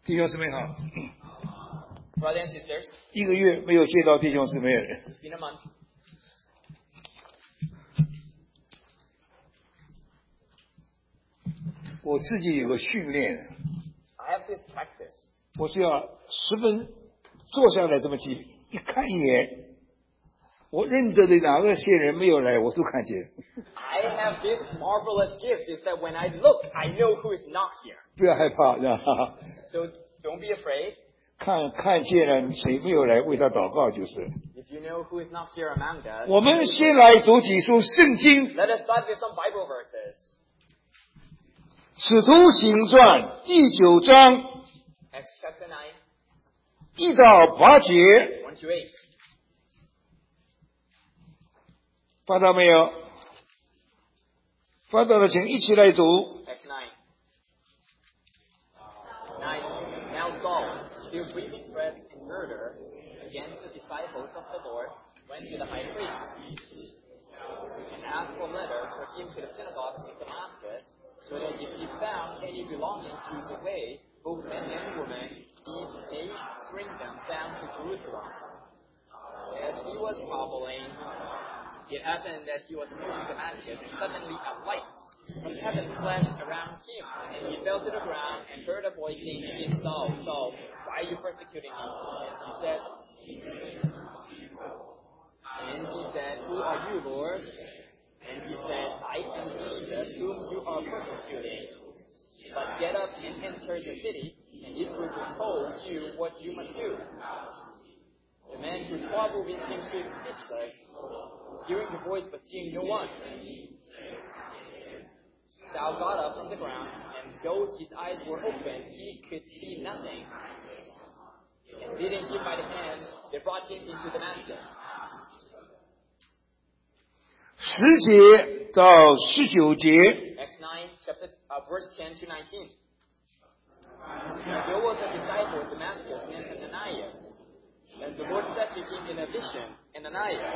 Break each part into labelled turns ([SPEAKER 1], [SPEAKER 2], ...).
[SPEAKER 1] 弟兄姊妹好，
[SPEAKER 2] Brothers and sisters,
[SPEAKER 1] 1个月没有见到弟兄姊妹了。
[SPEAKER 2] it's been a month.
[SPEAKER 1] 我自己有个训练，
[SPEAKER 2] I have this practice.
[SPEAKER 1] 我是要10分坐下来这么记，一看一眼，我认得的哪个些人没有来，我都看见。
[SPEAKER 2] I have this marvelous gift is that when I look, I know who is not here.
[SPEAKER 1] 不要害怕，是吧？
[SPEAKER 2] So don't be afraid.
[SPEAKER 1] 看见了谁没有来，为他祷告就是。
[SPEAKER 2] If you know who is not here among us,
[SPEAKER 1] 我们先来读几书圣经，
[SPEAKER 2] let us start with some Bible verses.
[SPEAKER 1] 使徒行传第9章
[SPEAKER 2] Acts chapter 9,
[SPEAKER 1] 1到8节，
[SPEAKER 2] 1 to 8.
[SPEAKER 1] 发到没有？发到了，请一起来读。
[SPEAKER 2] Acts 9. Now Saul, still breathing threats and murder against the disciples of the Lord, went to the high priest and asked for letters for him to the synagogues in Damascus, so that if he found any belonging to the way, both men and women, he may bring them down to Jerusalem. As he was traveling, it happened that he was approaching Damascus, and suddenly a light from heaven flashed around him, and he fell to the ground and heard a voice saying to him, Saul, Saul, why are you persecuting me? And he said, Who are you, Lord? And he said, I am Jesus, whom you are persecuting. But get up and enter the city, and it will be told you what you must do. The man who traveled with him stood speechless, hearing the voice but seeing no one. Saul got up from the ground, and though his eyes were open, he could see nothing. And leading him by the hand, they brought him into Damascus.
[SPEAKER 1] 10节到19节，
[SPEAKER 2] Acts 9, verse 10 to 19. Now there was a disciple in Damascus named Ananias, and the Lord said to him in a vision, Ananias.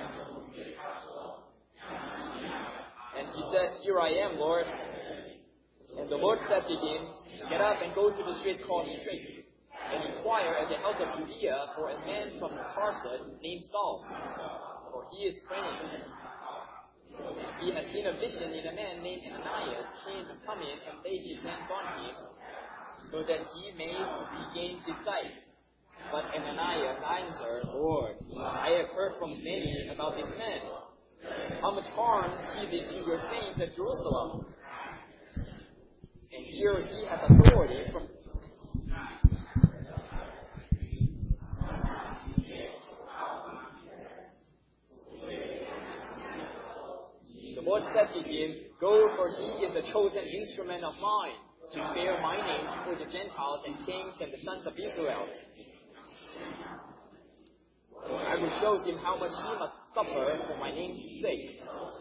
[SPEAKER 2] And he said, Here I am, Lord. And the Lord said to him, Get up and go to the street called Straight, and inquire at the house of Judea for a man from Tarsus named Saul, for he is praying. He had seen a vision in a man named Ananias came to come in and lay his hands on him, so that he may regain his sight. But Ananias answered, Lord, I have heard from many about this man, how much harm he did to your saints at Jerusalem. And here he has authority from The Lord said to him, Go, for he is a chosen instrument of mine, to bear my name before the Gentiles and kings and the sons of Israel. I will show him how much he must suffer for my name's sake.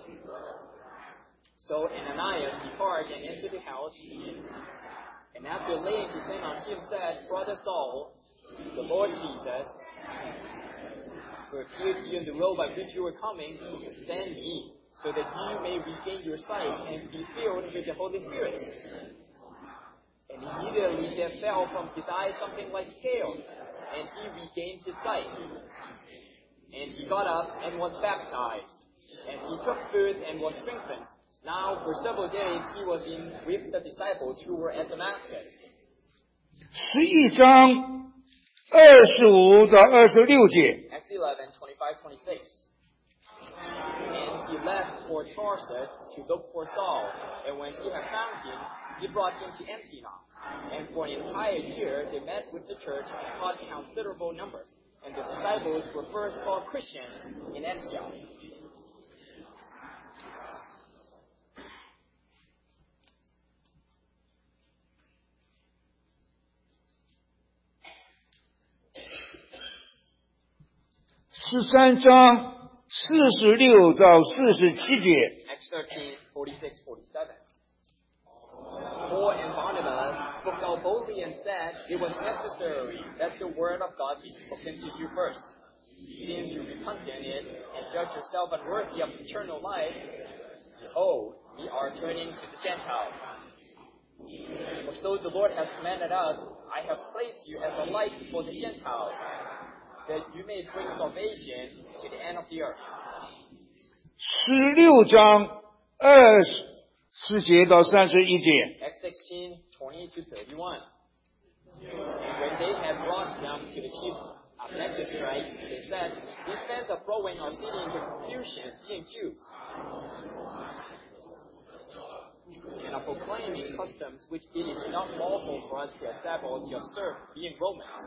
[SPEAKER 2] So Ananias departed and entered the house, and after laying his hand on him said, Brother Saul, the Lord Jesus, who appeared to you in the road by which you were coming, send me, so that you may regain your sight and be filled with the Holy Spirit. And immediately there fell from his eyes something like scales, and he regained his sight. And he got up and was baptized, and he took food and was strengthened. Now for several days he was with the disciples who were at Damascus.
[SPEAKER 1] 11章25到26节。
[SPEAKER 2] Acts 11, 25, 26. And he left for Tarsus to look for Saul, and when he had found him, he brought him to Antioch. And for an entire year they met with the church and taught considerable numbers. And the disciples were first called Christians in Antioch.
[SPEAKER 1] 13章46到47节。
[SPEAKER 2] Acts 13, 46, 47. Paul and Barnabas spoke out boldly and said, It was necessary that the word of God be spoken to you first. Since you repented it and judge yourself unworthy of eternal life, behold, we are turning to the Gentiles. For so the Lord has commanded us, I have placed you as a light for the Gentiles, that you may bring salvation to the end of the earth.
[SPEAKER 1] 16章24节到31节。
[SPEAKER 2] Acts 16:20 to 31. And when they had brought them to the chief magistrate, they said, These men are throwing our city into confusion, being Jews, and are proclaiming customs which it is not lawful for us to establish to observe, being Romans.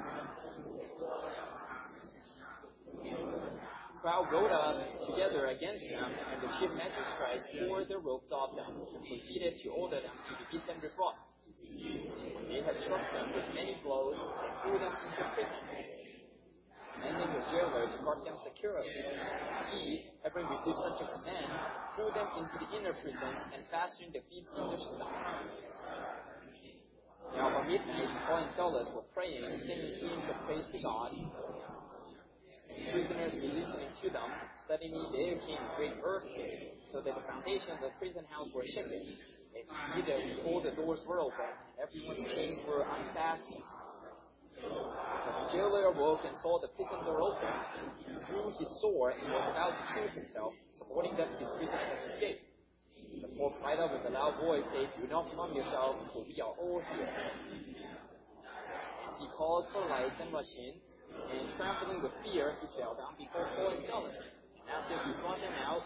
[SPEAKER 2] The crowd rode up together against them, and the chief magistrates tore their robes off them, and proceeded to order them to be beaten with rods. When they had struck them with many blows, they threw them into prison, commanding the jailer to guard them securely. He, having received such a command, threw them into the inner prison and fastened their feet in the stones. Now about midnight, Paul and Silas were praying and singing hymns of praise to God. Prisoners were listening to them. Suddenly there came a great earthquake, so that the foundations of the prison house were shaken. Immediately all the doors were open, and everyone's chains were unfastened. The jailer awoke and saw the prison door open. He drew his sword and was about to kill himself, supporting that his prisoner has escaped. But Paul cried out with a loud voice, saying, Do not harm yourself, for we are all here. And he called for lights and rushed in, and trembling with fear, he fell down before Paul and Silas. And after he brought them out,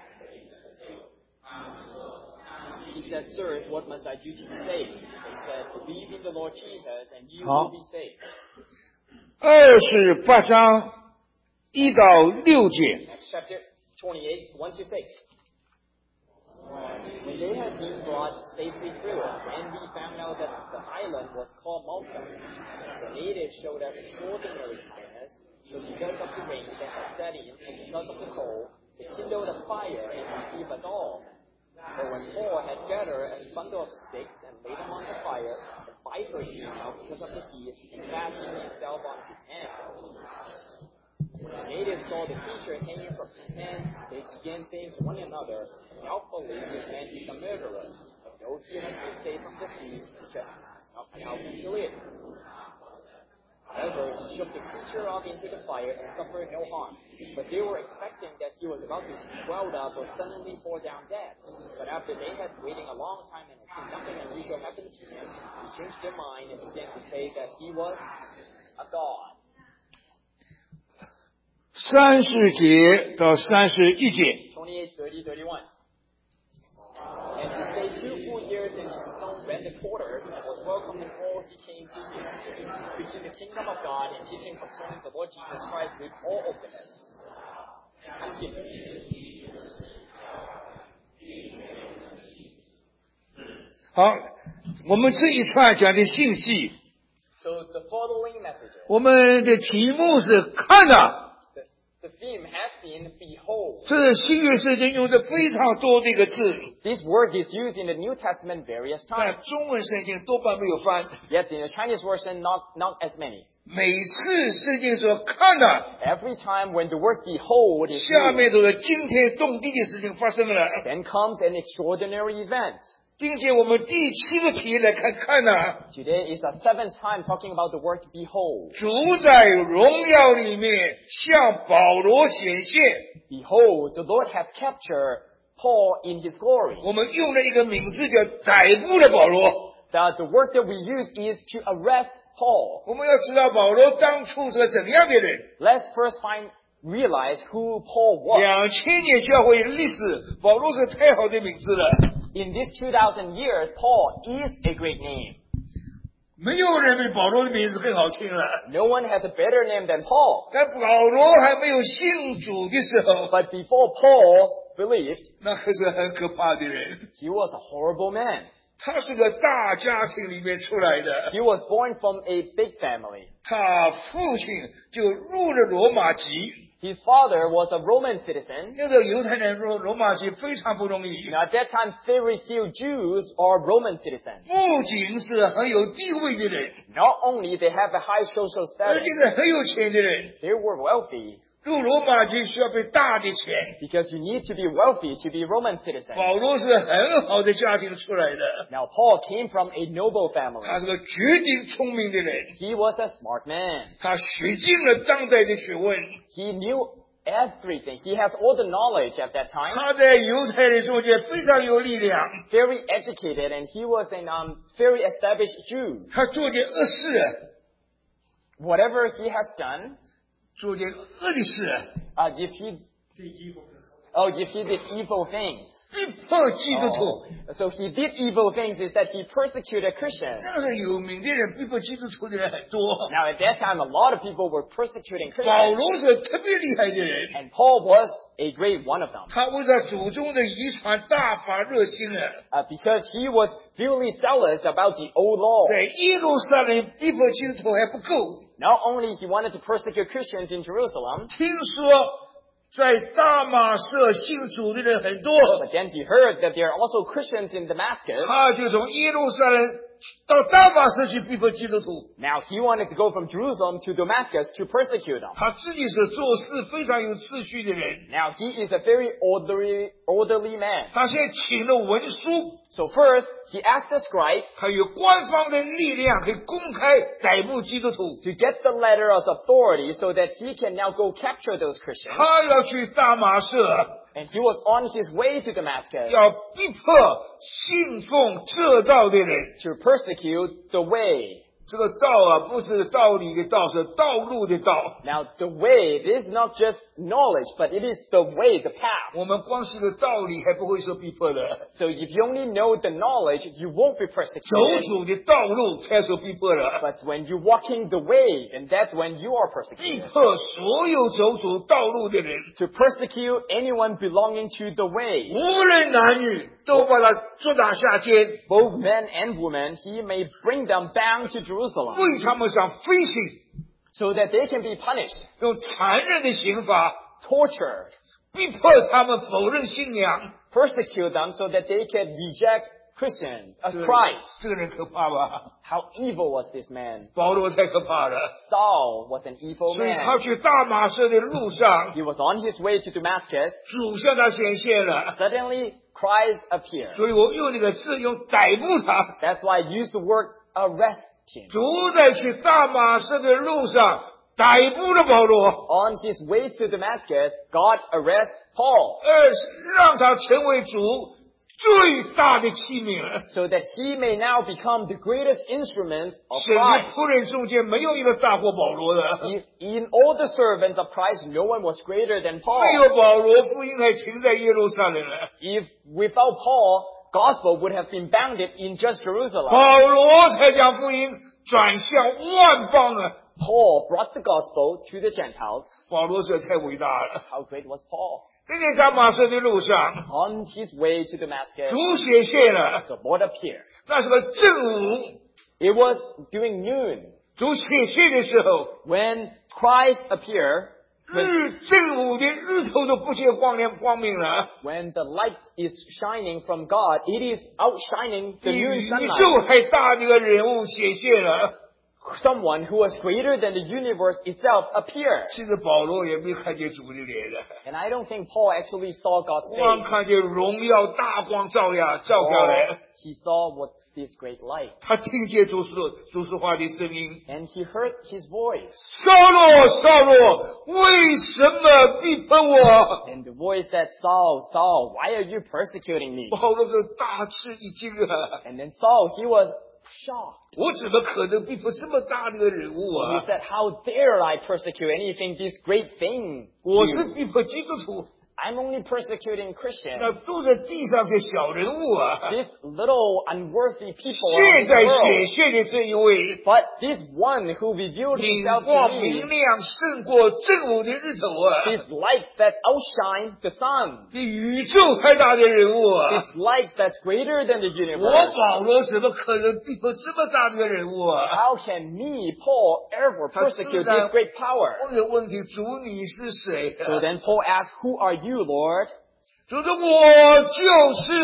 [SPEAKER 2] he said, Sirs, what must I do to be saved? They said, Believe in the Lord Jesus, and you will be saved.
[SPEAKER 1] 28章1到6节。
[SPEAKER 2] Acts chapter 28, 1 to 6. When they had been brought safely through, and we found out that the island was called Malta, the natives showed us extraordinary kindness, so because of the rain that had set in, and because of the cold, they kindled a fire and received us all. But when Paul had gathered a bundle of sticks and laid them on the fire, the viper came out because of the heat and fastened himself on his hand. When the natives saw the creature hanging from his hand, they began saying to one another, Doubtfully this man is a murderer, but those who have been saved from the sea, just has not been out to live. However, he shook the creature off into the fire and suffered no harm. But they were expecting that he was about to swell up or suddenly fall down dead. But after they had waited a long time and seen nothing unusual happen to him, they changed their mind and began to say that he was a god.
[SPEAKER 1] 30节到31节。
[SPEAKER 2] 28, 30, 31. And he stayed 2 full years in his own rented quarters and was welcomed in all he came to see, preaching the kingdom of God and teaching concerning the Lord Jesus Christ with all openness. Continue.
[SPEAKER 1] 好，我们这一串讲的信息，
[SPEAKER 2] So the following messages.
[SPEAKER 1] 我们的题目是看啊，
[SPEAKER 2] The theme has been behold.
[SPEAKER 1] 这新约圣经用的非常多的一个字，
[SPEAKER 2] This word is used in the New Testament various
[SPEAKER 1] 但
[SPEAKER 2] times.
[SPEAKER 1] 中文圣经多半没有翻。
[SPEAKER 2] Yet in the Chinese version, not as many.
[SPEAKER 1] 每次圣经说看啊，
[SPEAKER 2] Every time when the word behold is
[SPEAKER 1] 下
[SPEAKER 2] used,
[SPEAKER 1] 面都是惊天动地的事情发生了。
[SPEAKER 2] then comes an extraordinary event.
[SPEAKER 1] 今天我们第7个题来看啊，
[SPEAKER 2] Today is the 7th time talking about the word behold.
[SPEAKER 1] 主在荣耀里面向保罗显现。
[SPEAKER 2] Behold, the Lord has captured Paul in his glory.
[SPEAKER 1] 我们用了一个名字叫逮捕了保罗。
[SPEAKER 2] That the word that we use is to arrest Paul.
[SPEAKER 1] 我们要知道保罗当初是个怎样的人。
[SPEAKER 2] Let's first realize who Paul was.
[SPEAKER 1] 2000年教会历史，保罗是太好的名字了。
[SPEAKER 2] In these 2,000 years, Paul is a great name.
[SPEAKER 1] 没有人比保罗的名字更好听了。
[SPEAKER 2] No one has a better name than Paul.
[SPEAKER 1] 在保罗还没有信主的时候，
[SPEAKER 2] But before Paul believed,
[SPEAKER 1] 那可是很可怕的人。
[SPEAKER 2] he was a horrible man.
[SPEAKER 1] 他是个大家庭里面出来的，
[SPEAKER 2] He was born from a big family.
[SPEAKER 1] 他父亲就入了罗马籍。
[SPEAKER 2] His father was a Roman citizen.
[SPEAKER 1] 那个犹太人入罗马籍非常不容易，
[SPEAKER 2] Now, at that time, very few Jews are Roman citizens.
[SPEAKER 1] 不仅是很有地位的人，
[SPEAKER 2] Not only they have a high social
[SPEAKER 1] 而
[SPEAKER 2] status,
[SPEAKER 1] 且是很有钱的人。
[SPEAKER 2] they were wealthy.
[SPEAKER 1] 入罗马就需要被大的钱。
[SPEAKER 2] because you need to be wealthy to be Roman citizens.
[SPEAKER 1] 保罗是很好的家庭出来的，
[SPEAKER 2] Now, Paul came from a noble
[SPEAKER 1] 他
[SPEAKER 2] family.
[SPEAKER 1] 是个绝顶聪明的人，
[SPEAKER 2] He was a smart man.
[SPEAKER 1] 他学尽了当代的学问。
[SPEAKER 2] He knew everything. He has all the knowledge at that time.
[SPEAKER 1] 他在犹太人中间非常有力量，
[SPEAKER 2] Very educated, and he was a very established Jew.
[SPEAKER 1] 他做点恶事，
[SPEAKER 2] Whatever he has done,
[SPEAKER 1] 做点恶的事，
[SPEAKER 2] if he did evil things.
[SPEAKER 1] 逼迫基督徒。
[SPEAKER 2] So he did evil things is that he persecuted Christians.
[SPEAKER 1] 那个有名的人逼迫基督徒的人很多，
[SPEAKER 2] Now at that time, a lot of people were persecuting
[SPEAKER 1] 保
[SPEAKER 2] Christians,
[SPEAKER 1] 罗是特别厉害的人，
[SPEAKER 2] and Paul was a great one of them.
[SPEAKER 1] 他为他祖宗的遗传大发热心啊，
[SPEAKER 2] Because he was really zealous about the old law.
[SPEAKER 1] 在耶路撒冷逼迫基督徒还不够，
[SPEAKER 2] Not only he wanted to persecute Christians in Jerusalem,
[SPEAKER 1] 听说在大马色信主的人很多，
[SPEAKER 2] but then he heard that there are also Christians in Damascus.
[SPEAKER 1] 他就从耶路撒冷到大马色去逼迫基督徒。
[SPEAKER 2] Now he wanted to go from Jerusalem to Damascus to persecute them.
[SPEAKER 1] 他自己是做事非常有秩序的人，
[SPEAKER 2] Now he is a very orderly man.
[SPEAKER 1] 他先请了文书，
[SPEAKER 2] So first, he asked the scribe
[SPEAKER 1] 他有官方的力量可以公开逮捕基督徒，
[SPEAKER 2] to get the letter of authority so that he can now go capture those Christians.
[SPEAKER 1] 他要去大马色，
[SPEAKER 2] And he was on his way to Damascus
[SPEAKER 1] 要逼迫信奉这道的人。
[SPEAKER 2] to persecute the way.
[SPEAKER 1] 这个道啊，不是道理的道，是道路的道。
[SPEAKER 2] Now the way, it is not just knowledge, but it is the way, the path.
[SPEAKER 1] 我们光是个道理还不会受逼迫的，
[SPEAKER 2] So if you only know the knowledge, you won't be
[SPEAKER 1] 走
[SPEAKER 2] persecuted.
[SPEAKER 1] 主的道路才受逼迫的。
[SPEAKER 2] But when you walking the way, and that's when you are
[SPEAKER 1] 逼
[SPEAKER 2] persecuted.
[SPEAKER 1] 迫所有走主道路的人，
[SPEAKER 2] To persecute anyone belonging to the way,
[SPEAKER 1] 无论男女，都把他捉拿下监，
[SPEAKER 2] both men and women, he may bring them bound to Jerusalem
[SPEAKER 1] 为他们上飞行，
[SPEAKER 2] so that they can be punished,
[SPEAKER 1] 用残忍的刑罚
[SPEAKER 2] tortured,
[SPEAKER 1] 逼迫他们否认信仰。
[SPEAKER 2] persecute them so that they can reject Christians,
[SPEAKER 1] 这个
[SPEAKER 2] Christ.
[SPEAKER 1] 这个人可怕吧？
[SPEAKER 2] How evil was this man?
[SPEAKER 1] 保罗太可怕了。
[SPEAKER 2] Saul was an evil
[SPEAKER 1] 所以他
[SPEAKER 2] man.
[SPEAKER 1] 去大马色的路上，
[SPEAKER 2] He was on his way to Damascus.
[SPEAKER 1] 主向他显现了。
[SPEAKER 2] Suddenly, Christ appeared.
[SPEAKER 1] 所以我用那个字用逮捕他。
[SPEAKER 2] That's why I use the word arrest him.
[SPEAKER 1] 主在去大马色的路上逮捕了保罗，
[SPEAKER 2] On his way to Damascus, God arrests Paul
[SPEAKER 1] 让他成为主最大的器皿。
[SPEAKER 2] so that he may now become the greatest instrument of
[SPEAKER 1] 神的
[SPEAKER 2] Christ.
[SPEAKER 1] 仆人中间没有一个大过保罗的，
[SPEAKER 2] In all the servants of Christ, no one was greater than
[SPEAKER 1] 没
[SPEAKER 2] Paul.
[SPEAKER 1] 有保罗，福音还停在耶路撒冷了。
[SPEAKER 2] If without Paul, gospel would have been bounded in just Jerusalem.
[SPEAKER 1] 保罗才将福音转向万邦啊！
[SPEAKER 2] Paul brought the gospel to the Gentiles.
[SPEAKER 1] 保罗这太伟大了。
[SPEAKER 2] How great was Paul?
[SPEAKER 1] 在大马色的路上，
[SPEAKER 2] On his way to Damascus,
[SPEAKER 1] 主显现了，
[SPEAKER 2] the Lord appeared.
[SPEAKER 1] 那是个正午。
[SPEAKER 2] It was during noon
[SPEAKER 1] 主显现的时候，
[SPEAKER 2] when Christ appeared,
[SPEAKER 1] 正午的日头都不见光明了，
[SPEAKER 2] when the light is shining from God. It is outshining the
[SPEAKER 1] 比
[SPEAKER 2] noon
[SPEAKER 1] 宇
[SPEAKER 2] sunlight.
[SPEAKER 1] 宙还大的一个人物显现了。
[SPEAKER 2] Someone who was greater than the universe itself appeared.
[SPEAKER 1] 其实保罗也没看见主的脸了，
[SPEAKER 2] And I don't think Paul actually saw God's
[SPEAKER 1] 光
[SPEAKER 2] face.
[SPEAKER 1] 看见荣耀大光照下来。
[SPEAKER 2] He saw what's this great light.
[SPEAKER 1] 他听见主说话的声音。
[SPEAKER 2] And he heard his voice.
[SPEAKER 1] 扫罗，扫罗，为什么逼迫我？
[SPEAKER 2] And the voice said, Saul, Saul, why are you persecuting me?
[SPEAKER 1] 保罗就大吃一惊啊！
[SPEAKER 2] And then Saul, he was shocked.
[SPEAKER 1] 我怎么可能逼迫这么大的一个人物
[SPEAKER 2] He
[SPEAKER 1] 啊？
[SPEAKER 2] said, how dare I persecute anything, this great thing?
[SPEAKER 1] 我是逼迫基督徒，
[SPEAKER 2] I'm only persecuting
[SPEAKER 1] 那
[SPEAKER 2] Christians.
[SPEAKER 1] 住在地上的小人物啊！
[SPEAKER 2] These little unworthy people are
[SPEAKER 1] 现
[SPEAKER 2] in
[SPEAKER 1] 在
[SPEAKER 2] the
[SPEAKER 1] 显
[SPEAKER 2] world.
[SPEAKER 1] 现的这一位，
[SPEAKER 2] But this one who revealed
[SPEAKER 1] 明
[SPEAKER 2] himself
[SPEAKER 1] 光
[SPEAKER 2] to
[SPEAKER 1] 明
[SPEAKER 2] me,
[SPEAKER 1] 亮，胜过正午的日头啊！
[SPEAKER 2] this light that outshines the sun,
[SPEAKER 1] 比宇宙还大的人物啊！
[SPEAKER 2] this light that's greater than the
[SPEAKER 1] 我
[SPEAKER 2] universe.
[SPEAKER 1] 保罗怎么可能逼迫这么大的一个人物啊？
[SPEAKER 2] How can me, Paul, ever persecute this great power?
[SPEAKER 1] 问的问题，主你是谁
[SPEAKER 2] So
[SPEAKER 1] 啊？
[SPEAKER 2] then Paul asked, who are you, Lord?
[SPEAKER 1] 主说我就是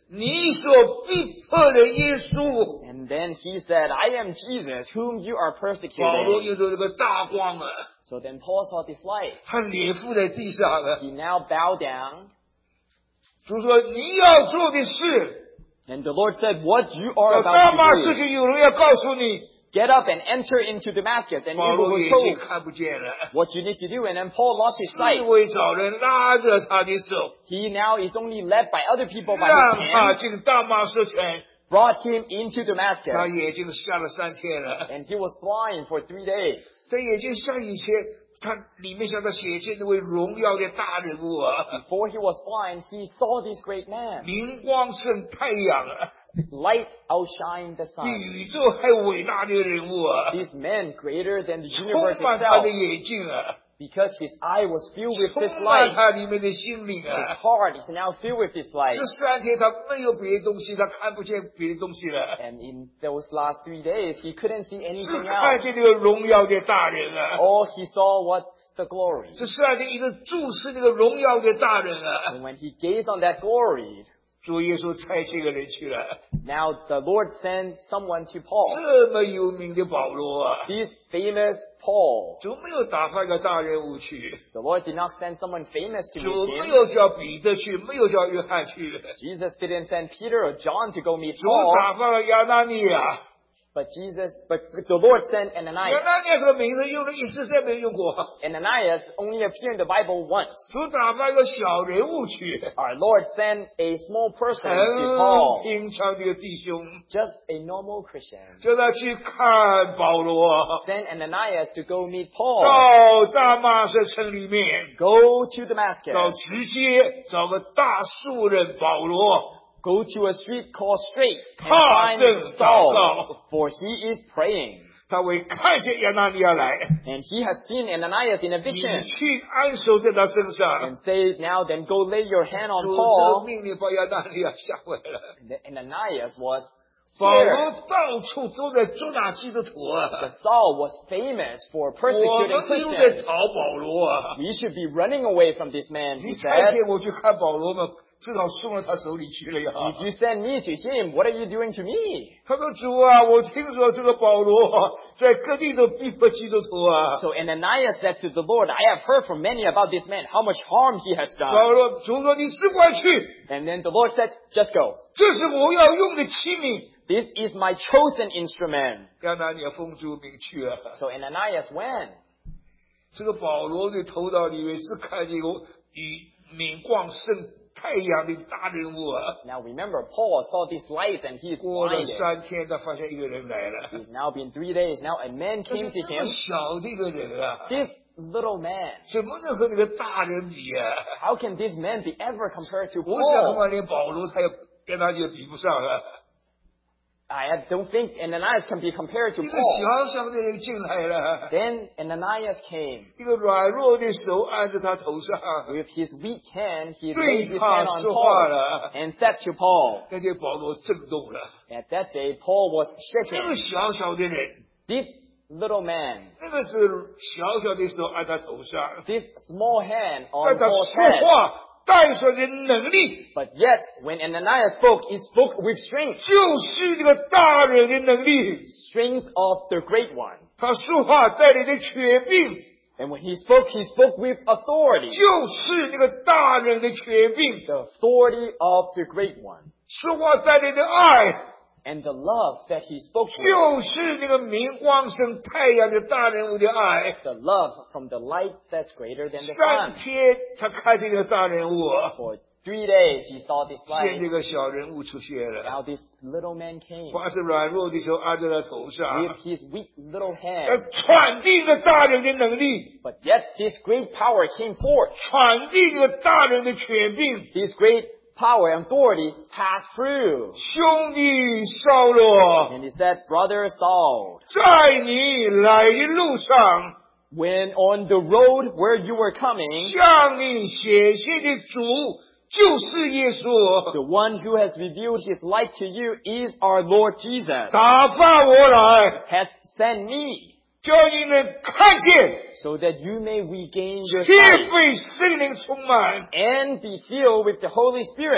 [SPEAKER 1] 你所逼迫的耶稣。
[SPEAKER 2] And then he said, I am Jesus, whom you are
[SPEAKER 1] 保罗
[SPEAKER 2] persecuting.
[SPEAKER 1] 又说这个大光啊，
[SPEAKER 2] So then Paul saw this light.
[SPEAKER 1] 他脸伏在地上啊。
[SPEAKER 2] He now bowed down.
[SPEAKER 1] 主说你要做的事，
[SPEAKER 2] And the Lord said, what you are
[SPEAKER 1] 到大
[SPEAKER 2] about
[SPEAKER 1] 马
[SPEAKER 2] to
[SPEAKER 1] 士
[SPEAKER 2] do,
[SPEAKER 1] 就有人要告诉你，
[SPEAKER 2] get up and enter into Damascus. And
[SPEAKER 1] 保
[SPEAKER 2] you
[SPEAKER 1] 罗
[SPEAKER 2] will
[SPEAKER 1] 眼
[SPEAKER 2] be
[SPEAKER 1] 睛
[SPEAKER 2] told
[SPEAKER 1] 看不见了。
[SPEAKER 2] what you need to do. And then Paul lost his
[SPEAKER 1] 四
[SPEAKER 2] sight.
[SPEAKER 1] 位找人拉着他的手，
[SPEAKER 2] He now is only led by other people by
[SPEAKER 1] 让
[SPEAKER 2] his
[SPEAKER 1] 他
[SPEAKER 2] hand,
[SPEAKER 1] 进大马士城。
[SPEAKER 2] brought him into
[SPEAKER 1] 他
[SPEAKER 2] Damascus.
[SPEAKER 1] 眼睛瞎了3天了。
[SPEAKER 2] And he was blind for 3 days.
[SPEAKER 1] 在眼睛瞎以前，他里面向他显现那位荣耀的大人物啊，
[SPEAKER 2] Before he was blind, he saw this great man.
[SPEAKER 1] 明光胜太阳啊，
[SPEAKER 2] Light outshine the
[SPEAKER 1] 比
[SPEAKER 2] sun.
[SPEAKER 1] 宇宙还伟大的人物啊，
[SPEAKER 2] This man greater than the
[SPEAKER 1] 充
[SPEAKER 2] universe
[SPEAKER 1] 满他的
[SPEAKER 2] itself,
[SPEAKER 1] 眼睛啊，
[SPEAKER 2] because his eye was filled with
[SPEAKER 1] 充
[SPEAKER 2] this
[SPEAKER 1] 满
[SPEAKER 2] light.
[SPEAKER 1] 他里面的心灵
[SPEAKER 2] His
[SPEAKER 1] 啊。
[SPEAKER 2] heart is now filled with this light.
[SPEAKER 1] 这3天他没有别的东西，他看不见别的东西了，
[SPEAKER 2] And in those last 3 days, he couldn't see
[SPEAKER 1] 只
[SPEAKER 2] anything
[SPEAKER 1] 看
[SPEAKER 2] else.
[SPEAKER 1] 见那个荣耀的大人啊。
[SPEAKER 2] All he saw was the glory.
[SPEAKER 1] 这3天一直注视那个荣耀的大人啊。
[SPEAKER 2] And when he gazed on that glory,
[SPEAKER 1] 主耶稣差这个人去了，
[SPEAKER 2] now the Lord sent someone to Paul.
[SPEAKER 1] 这么有名的保罗啊，
[SPEAKER 2] This famous Paul.
[SPEAKER 1] 主没有打发一个大人物去。
[SPEAKER 2] The Lord did not send someone famous to
[SPEAKER 1] 主
[SPEAKER 2] meet
[SPEAKER 1] 没
[SPEAKER 2] him.
[SPEAKER 1] 有叫彼得去，没有叫约翰去，
[SPEAKER 2] Jesus didn't send Peter or John to go meet
[SPEAKER 1] 主
[SPEAKER 2] Paul.
[SPEAKER 1] 打发了亚拿尼亚。
[SPEAKER 2] But the Lord sent
[SPEAKER 1] 亚
[SPEAKER 2] Ananias.
[SPEAKER 1] 拿尼亚这个名字用了一次，再没有用过。
[SPEAKER 2] Ananias only appeared in the Bible once.
[SPEAKER 1] 主打发一个小人物去，
[SPEAKER 2] Our Lord sent a small person
[SPEAKER 1] 很
[SPEAKER 2] to Paul,
[SPEAKER 1] 平常的弟兄，
[SPEAKER 2] just a normal Christian.
[SPEAKER 1] 叫他去看保罗，
[SPEAKER 2] Sent Ananias to go meet Paul.
[SPEAKER 1] 到大马士城里面，
[SPEAKER 2] Go to
[SPEAKER 1] 到
[SPEAKER 2] Damascus.
[SPEAKER 1] 直接找个大树人保罗，
[SPEAKER 2] Go to a street called Straight and
[SPEAKER 1] 他
[SPEAKER 2] find
[SPEAKER 1] 正祷
[SPEAKER 2] Saul,
[SPEAKER 1] 告，
[SPEAKER 2] for he is praying.
[SPEAKER 1] 他会看见亚拿尼亚来，
[SPEAKER 2] And he has seen Ananias in a
[SPEAKER 1] 你
[SPEAKER 2] vision.
[SPEAKER 1] 去安守在他身上。
[SPEAKER 2] And say, now then go lay your hand on
[SPEAKER 1] 主这个
[SPEAKER 2] Paul.
[SPEAKER 1] 命令把亚拿尼亚吓坏了。
[SPEAKER 2] And then Ananias was
[SPEAKER 1] 保
[SPEAKER 2] scared.
[SPEAKER 1] 罗到处都在捉拿基督徒
[SPEAKER 2] But
[SPEAKER 1] 啊，
[SPEAKER 2] Saul was famous for
[SPEAKER 1] 我
[SPEAKER 2] persecuting
[SPEAKER 1] 们又在
[SPEAKER 2] Christians.
[SPEAKER 1] 逃保罗啊！
[SPEAKER 2] We should be running away from this man,
[SPEAKER 1] 你
[SPEAKER 2] he
[SPEAKER 1] 差
[SPEAKER 2] said.
[SPEAKER 1] 遣我去看保罗嘛，至少送到他手里去了呀。
[SPEAKER 2] If you send me to him, what are you doing to me?
[SPEAKER 1] 他说：“主啊，我听说这个保罗在各地都逼迫基督徒啊。
[SPEAKER 2] So Ananias said to the Lord, I have heard from many about this man, how much harm he has
[SPEAKER 1] 保
[SPEAKER 2] done.
[SPEAKER 1] 罗，主说你只管去，
[SPEAKER 2] And then the Lord said, just go.
[SPEAKER 1] 这是我要用的器皿。
[SPEAKER 2] This is my chosen instrument.
[SPEAKER 1] 亚拿尼亚奉主名去啊。
[SPEAKER 2] So Ananias went.
[SPEAKER 1] 这个保罗的头脑里面只看见有以明光胜太阳的大人物啊。
[SPEAKER 2] Now remember, Paul saw this light and he is
[SPEAKER 1] 过了
[SPEAKER 2] blinded.
[SPEAKER 1] 3天，他发现一个人来了。
[SPEAKER 2] It's now been 3 days. Now a man
[SPEAKER 1] 这
[SPEAKER 2] came
[SPEAKER 1] 是
[SPEAKER 2] to
[SPEAKER 1] 这么
[SPEAKER 2] him.
[SPEAKER 1] 小的一个人啊，
[SPEAKER 2] This little man.
[SPEAKER 1] 怎么能和那个大人比啊？
[SPEAKER 2] How can this man be ever compared to
[SPEAKER 1] 我想恐
[SPEAKER 2] Paul?
[SPEAKER 1] 怕连保罗他也跟他也比不上啊。
[SPEAKER 2] I don't think Ananias can be compared to
[SPEAKER 1] 一个
[SPEAKER 2] Paul.
[SPEAKER 1] 小小的人进来了，
[SPEAKER 2] Then Ananias came.
[SPEAKER 1] 一个软弱的手按在他头上，
[SPEAKER 2] With his weak hand, he
[SPEAKER 1] 对
[SPEAKER 2] laid his
[SPEAKER 1] 他
[SPEAKER 2] hand on
[SPEAKER 1] 说话
[SPEAKER 2] Paul
[SPEAKER 1] 了。
[SPEAKER 2] and said to Paul.
[SPEAKER 1] 那天保罗震动了，
[SPEAKER 2] At that day, Paul was
[SPEAKER 1] 这个
[SPEAKER 2] shaken.
[SPEAKER 1] 小小的人，
[SPEAKER 2] This little man,
[SPEAKER 1] 那个是小小的手按他头上，
[SPEAKER 2] this small hand
[SPEAKER 1] 在
[SPEAKER 2] on
[SPEAKER 1] 他
[SPEAKER 2] Paul's
[SPEAKER 1] 说
[SPEAKER 2] head.
[SPEAKER 1] 话带上的能力，
[SPEAKER 2] But yet, when Ananias spoke, he spoke with strength.
[SPEAKER 1] 就是这个大人的能力。
[SPEAKER 2] Strength of the great one.
[SPEAKER 1] 他说话带来的权柄，
[SPEAKER 2] And when he spoke with authority.
[SPEAKER 1] 就是那个大人的权柄。
[SPEAKER 2] The authority of the great one.
[SPEAKER 1] 说话带来的爱，
[SPEAKER 2] And the love that he spoke with.
[SPEAKER 1] 就是那个明光胜太阳的大人物的爱。
[SPEAKER 2] The love from the light that's greater than the
[SPEAKER 1] 3
[SPEAKER 2] sun.
[SPEAKER 1] 天，他看见这个大人物，
[SPEAKER 2] For 3 days he saw this
[SPEAKER 1] 现
[SPEAKER 2] light.
[SPEAKER 1] 这个小人物出现了，
[SPEAKER 2] Now this little man came
[SPEAKER 1] 把是软弱的手按在他头上，
[SPEAKER 2] with his weak little
[SPEAKER 1] 要
[SPEAKER 2] hand.
[SPEAKER 1] 传递这个大人的能力，
[SPEAKER 2] But yet this great power came forth.
[SPEAKER 1] 传递这个大人的权柄。
[SPEAKER 2] This great power and authority passed through.
[SPEAKER 1] 兄弟扫罗，
[SPEAKER 2] And he said, Brother Saul,
[SPEAKER 1] 在你来的路上，
[SPEAKER 2] when on the road where you were coming,
[SPEAKER 1] 向你显现的主就是耶稣，
[SPEAKER 2] the one who has revealed his light to you is our Lord Jesus,
[SPEAKER 1] 打发我来，
[SPEAKER 2] has sent me,
[SPEAKER 1] 叫你能看见，
[SPEAKER 2] so that you may regain your
[SPEAKER 1] 却
[SPEAKER 2] sight
[SPEAKER 1] 被圣灵充满，
[SPEAKER 2] and be filled with the Holy Spirit.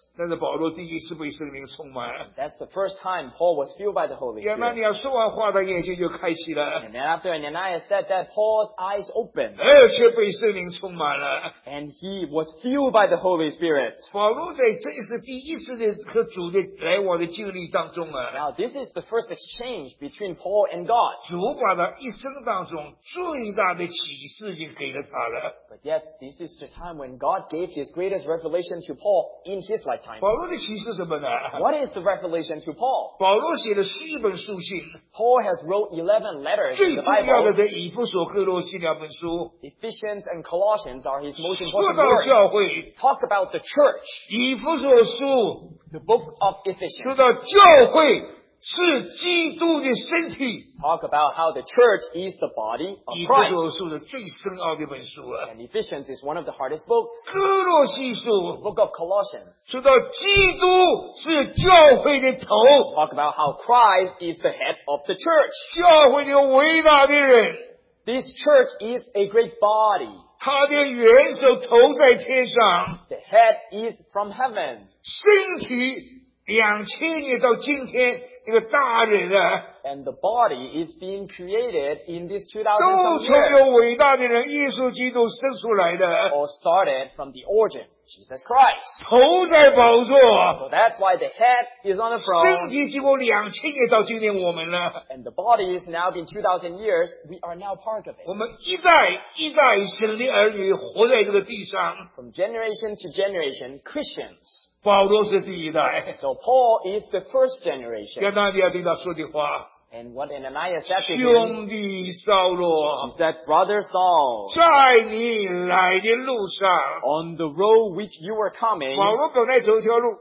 [SPEAKER 1] 但是保罗第一次被圣灵充满，
[SPEAKER 2] That's the first time Paul was filled by the Holy
[SPEAKER 1] 亚拿尼
[SPEAKER 2] Spirit.
[SPEAKER 1] 亚说完话，他眼睛就开启了，
[SPEAKER 2] And then after Ananias said that, Paul's eyes opened
[SPEAKER 1] 而且被圣灵充满了。
[SPEAKER 2] and he was filled by the Holy Spirit.
[SPEAKER 1] 保罗在这是第一次的和主的来往的经历当中啊，
[SPEAKER 2] Now this is the first exchange between Paul and God.
[SPEAKER 1] 主把他一生当中最大的启示已经给了他了。
[SPEAKER 2] But yet, this is the time when God gave his greatest revelation to Paul in his lifetime.
[SPEAKER 1] 保罗的启示什么呢？
[SPEAKER 2] What is the revelation to Paul?
[SPEAKER 1] 保罗写了11本书信，
[SPEAKER 2] Paul has wrote 11 letters
[SPEAKER 1] 最
[SPEAKER 2] in the
[SPEAKER 1] 重要的
[SPEAKER 2] Bible.
[SPEAKER 1] 在以弗所、哥罗西2本书，
[SPEAKER 2] Ephesians and Colossians are his most
[SPEAKER 1] 说
[SPEAKER 2] important
[SPEAKER 1] 到
[SPEAKER 2] works.
[SPEAKER 1] 教会，
[SPEAKER 2] Talk about the church.
[SPEAKER 1] 以弗所书
[SPEAKER 2] The book of
[SPEAKER 1] 说
[SPEAKER 2] Ephesians.
[SPEAKER 1] 到教会是基督的身体，
[SPEAKER 2] Talk about how the church is the body of
[SPEAKER 1] 以弗
[SPEAKER 2] Christ.
[SPEAKER 1] 所书的最深奥的一本书啊。
[SPEAKER 2] And Ephesians is one of the hardest books.
[SPEAKER 1] 哥罗西
[SPEAKER 2] The
[SPEAKER 1] 书
[SPEAKER 2] book of Colossians.
[SPEAKER 1] 说到基督是教会的头，
[SPEAKER 2] Talk about how Christ is the head of the church.
[SPEAKER 1] 教会的伟大的人，
[SPEAKER 2] This church is a great body.
[SPEAKER 1] 他的元首头在天上，
[SPEAKER 2] The head is from heaven.
[SPEAKER 1] 身体2000年到今天，这个大人啊，
[SPEAKER 2] And the body is being created in this 2000
[SPEAKER 1] 都
[SPEAKER 2] some
[SPEAKER 1] 从
[SPEAKER 2] years.
[SPEAKER 1] 有伟大的人耶稣基督生出来的，
[SPEAKER 2] All started from the origin, Jesus Christ.
[SPEAKER 1] 头在宝座，
[SPEAKER 2] So that's why the head is on the
[SPEAKER 1] 身
[SPEAKER 2] throne.
[SPEAKER 1] 体经过2000年到今天我们了，
[SPEAKER 2] And the body is now been 2000 years. We are now part of it.
[SPEAKER 1] 我们一代一代神的儿女活在这个地上，
[SPEAKER 2] From generation to generation, Christians.
[SPEAKER 1] 保罗是第一代。
[SPEAKER 2] So Paul is the first generation.
[SPEAKER 1] 亚拿尼亚对他说的话，
[SPEAKER 2] And what Ananias said to him
[SPEAKER 1] 兄弟扫罗，
[SPEAKER 2] is that, Brother Saul,
[SPEAKER 1] 在你来的路上，
[SPEAKER 2] on the road which you were coming,
[SPEAKER 1] 保罗本来走一条路，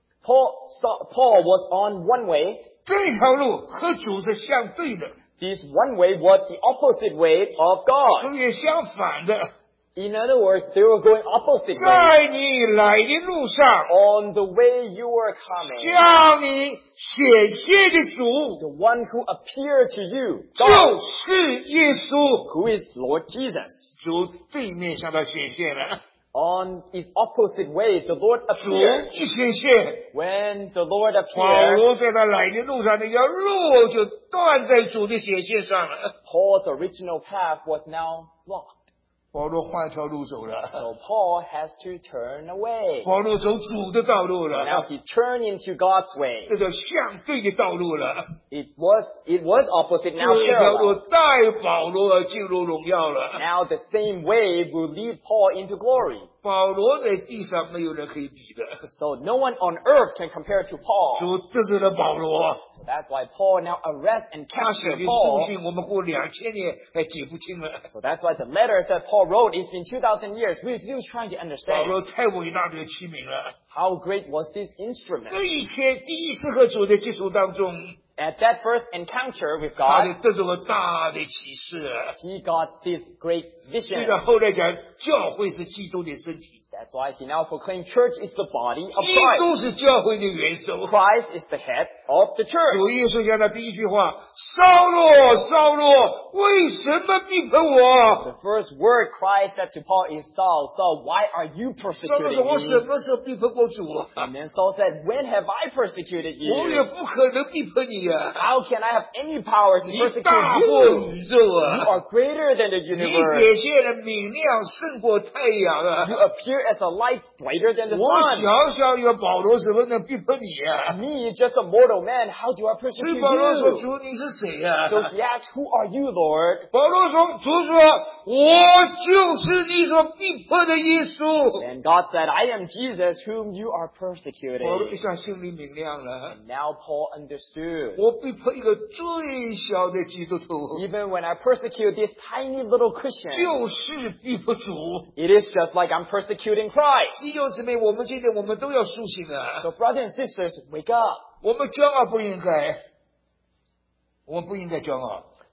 [SPEAKER 2] Paul was on one way.
[SPEAKER 1] 这条路和主是相对的，
[SPEAKER 2] This one way was the opposite way of God.
[SPEAKER 1] 也相反的。
[SPEAKER 2] In other words, they were going opposite ways.
[SPEAKER 1] 在你来的路上，
[SPEAKER 2] On the way you were coming,
[SPEAKER 1] 向你显现的主
[SPEAKER 2] the one who appeared to you,
[SPEAKER 1] 就
[SPEAKER 2] God,
[SPEAKER 1] 是耶稣。
[SPEAKER 2] who is Lord Jesus.
[SPEAKER 1] 主对面向他显现了，
[SPEAKER 2] On his opposite way, the Lord
[SPEAKER 1] 主
[SPEAKER 2] appeared.
[SPEAKER 1] 一显现，
[SPEAKER 2] When the Lord
[SPEAKER 1] 保
[SPEAKER 2] appeared,
[SPEAKER 1] 罗在他来的路上那条路就断在主的显现上了。
[SPEAKER 2] Paul's original path was now blocked.
[SPEAKER 1] 保罗换一条路走了，
[SPEAKER 2] So Paul has to turn away.
[SPEAKER 1] 保罗走主的道路
[SPEAKER 2] Now
[SPEAKER 1] 了，
[SPEAKER 2] he turned into God's way.
[SPEAKER 1] 这叫相对的道路了。
[SPEAKER 2] It was opposite,
[SPEAKER 1] 这
[SPEAKER 2] now
[SPEAKER 1] 条路
[SPEAKER 2] parallel.
[SPEAKER 1] 带保罗进入荣耀了。
[SPEAKER 2] Now the same way will lead Paul into glory.
[SPEAKER 1] 保罗在地上没有人可以比的，
[SPEAKER 2] So no one on earth can compare to Paul.
[SPEAKER 1] 主得罪了保罗，
[SPEAKER 2] So that's why Paul now arrests and
[SPEAKER 1] 他写
[SPEAKER 2] captures
[SPEAKER 1] 的书
[SPEAKER 2] Paul.
[SPEAKER 1] 信我们过2000年还解不清了。
[SPEAKER 2] So that's why the letters that Paul wrote, it's been 2000 years. We're still trying to
[SPEAKER 1] 保
[SPEAKER 2] understand
[SPEAKER 1] 罗太伟大的器皿了。
[SPEAKER 2] how great was this instrument.
[SPEAKER 1] 这一天第一次和主的接触当中，
[SPEAKER 2] At that first encounter with
[SPEAKER 1] 他
[SPEAKER 2] God,
[SPEAKER 1] 得着了大的启示。
[SPEAKER 2] he got this great
[SPEAKER 1] 虽
[SPEAKER 2] vision.
[SPEAKER 1] 然后来讲教会是基督的身体，
[SPEAKER 2] That's why he now proclaimed church is the body of
[SPEAKER 1] 基
[SPEAKER 2] Christ.
[SPEAKER 1] 督是教会的元首。
[SPEAKER 2] Christ is the head of the church.
[SPEAKER 1] 主耶稣讲的第一句话：“扫罗，扫罗，为什么逼迫我
[SPEAKER 2] The first word Christ said to Paul is, Saul, Saul, why are you？”
[SPEAKER 1] 扫罗
[SPEAKER 2] persecuting
[SPEAKER 1] 说：“我什
[SPEAKER 2] me?
[SPEAKER 1] 么时候逼迫过主啊？
[SPEAKER 2] And then Saul said, when have I persecuted
[SPEAKER 1] 我也
[SPEAKER 2] you?
[SPEAKER 1] 不可能逼迫你啊！
[SPEAKER 2] How can I have any power to
[SPEAKER 1] 你
[SPEAKER 2] persecute
[SPEAKER 1] 大过
[SPEAKER 2] you?
[SPEAKER 1] 宇宙
[SPEAKER 2] You
[SPEAKER 1] 啊！
[SPEAKER 2] are greater than the
[SPEAKER 1] 你
[SPEAKER 2] universe.
[SPEAKER 1] 显现的明亮胜过太阳
[SPEAKER 2] You
[SPEAKER 1] 啊！
[SPEAKER 2] appear as a light brighter than the
[SPEAKER 1] 我
[SPEAKER 2] sun.
[SPEAKER 1] 小小一个保罗怎么能逼迫你啊？
[SPEAKER 2] Me, just a mortal man, how do I
[SPEAKER 1] 所
[SPEAKER 2] persecute
[SPEAKER 1] 以保罗说：“
[SPEAKER 2] you?
[SPEAKER 1] 主，你是谁呀、
[SPEAKER 2] So he asked, who are you, Lord?
[SPEAKER 1] 保罗说：“主说，我就是你所逼迫的耶稣。
[SPEAKER 2] And God said, I am Jesus whom you are ”
[SPEAKER 1] 保罗
[SPEAKER 2] persecuting.
[SPEAKER 1] 一下心里明亮了。
[SPEAKER 2] And now Paul understood.
[SPEAKER 1] 我逼迫一个最小的基督徒，
[SPEAKER 2] Even when I persecute this tiny little Christian,
[SPEAKER 1] 就是逼迫主。
[SPEAKER 2] it is just like I'm persecuting Christ.
[SPEAKER 1] 弟兄姊妹，我们今天我们都要苏醒啊！
[SPEAKER 2] So brothers and sisters, wake up.
[SPEAKER 1] 我们骄傲不应该，我们不应该骄傲。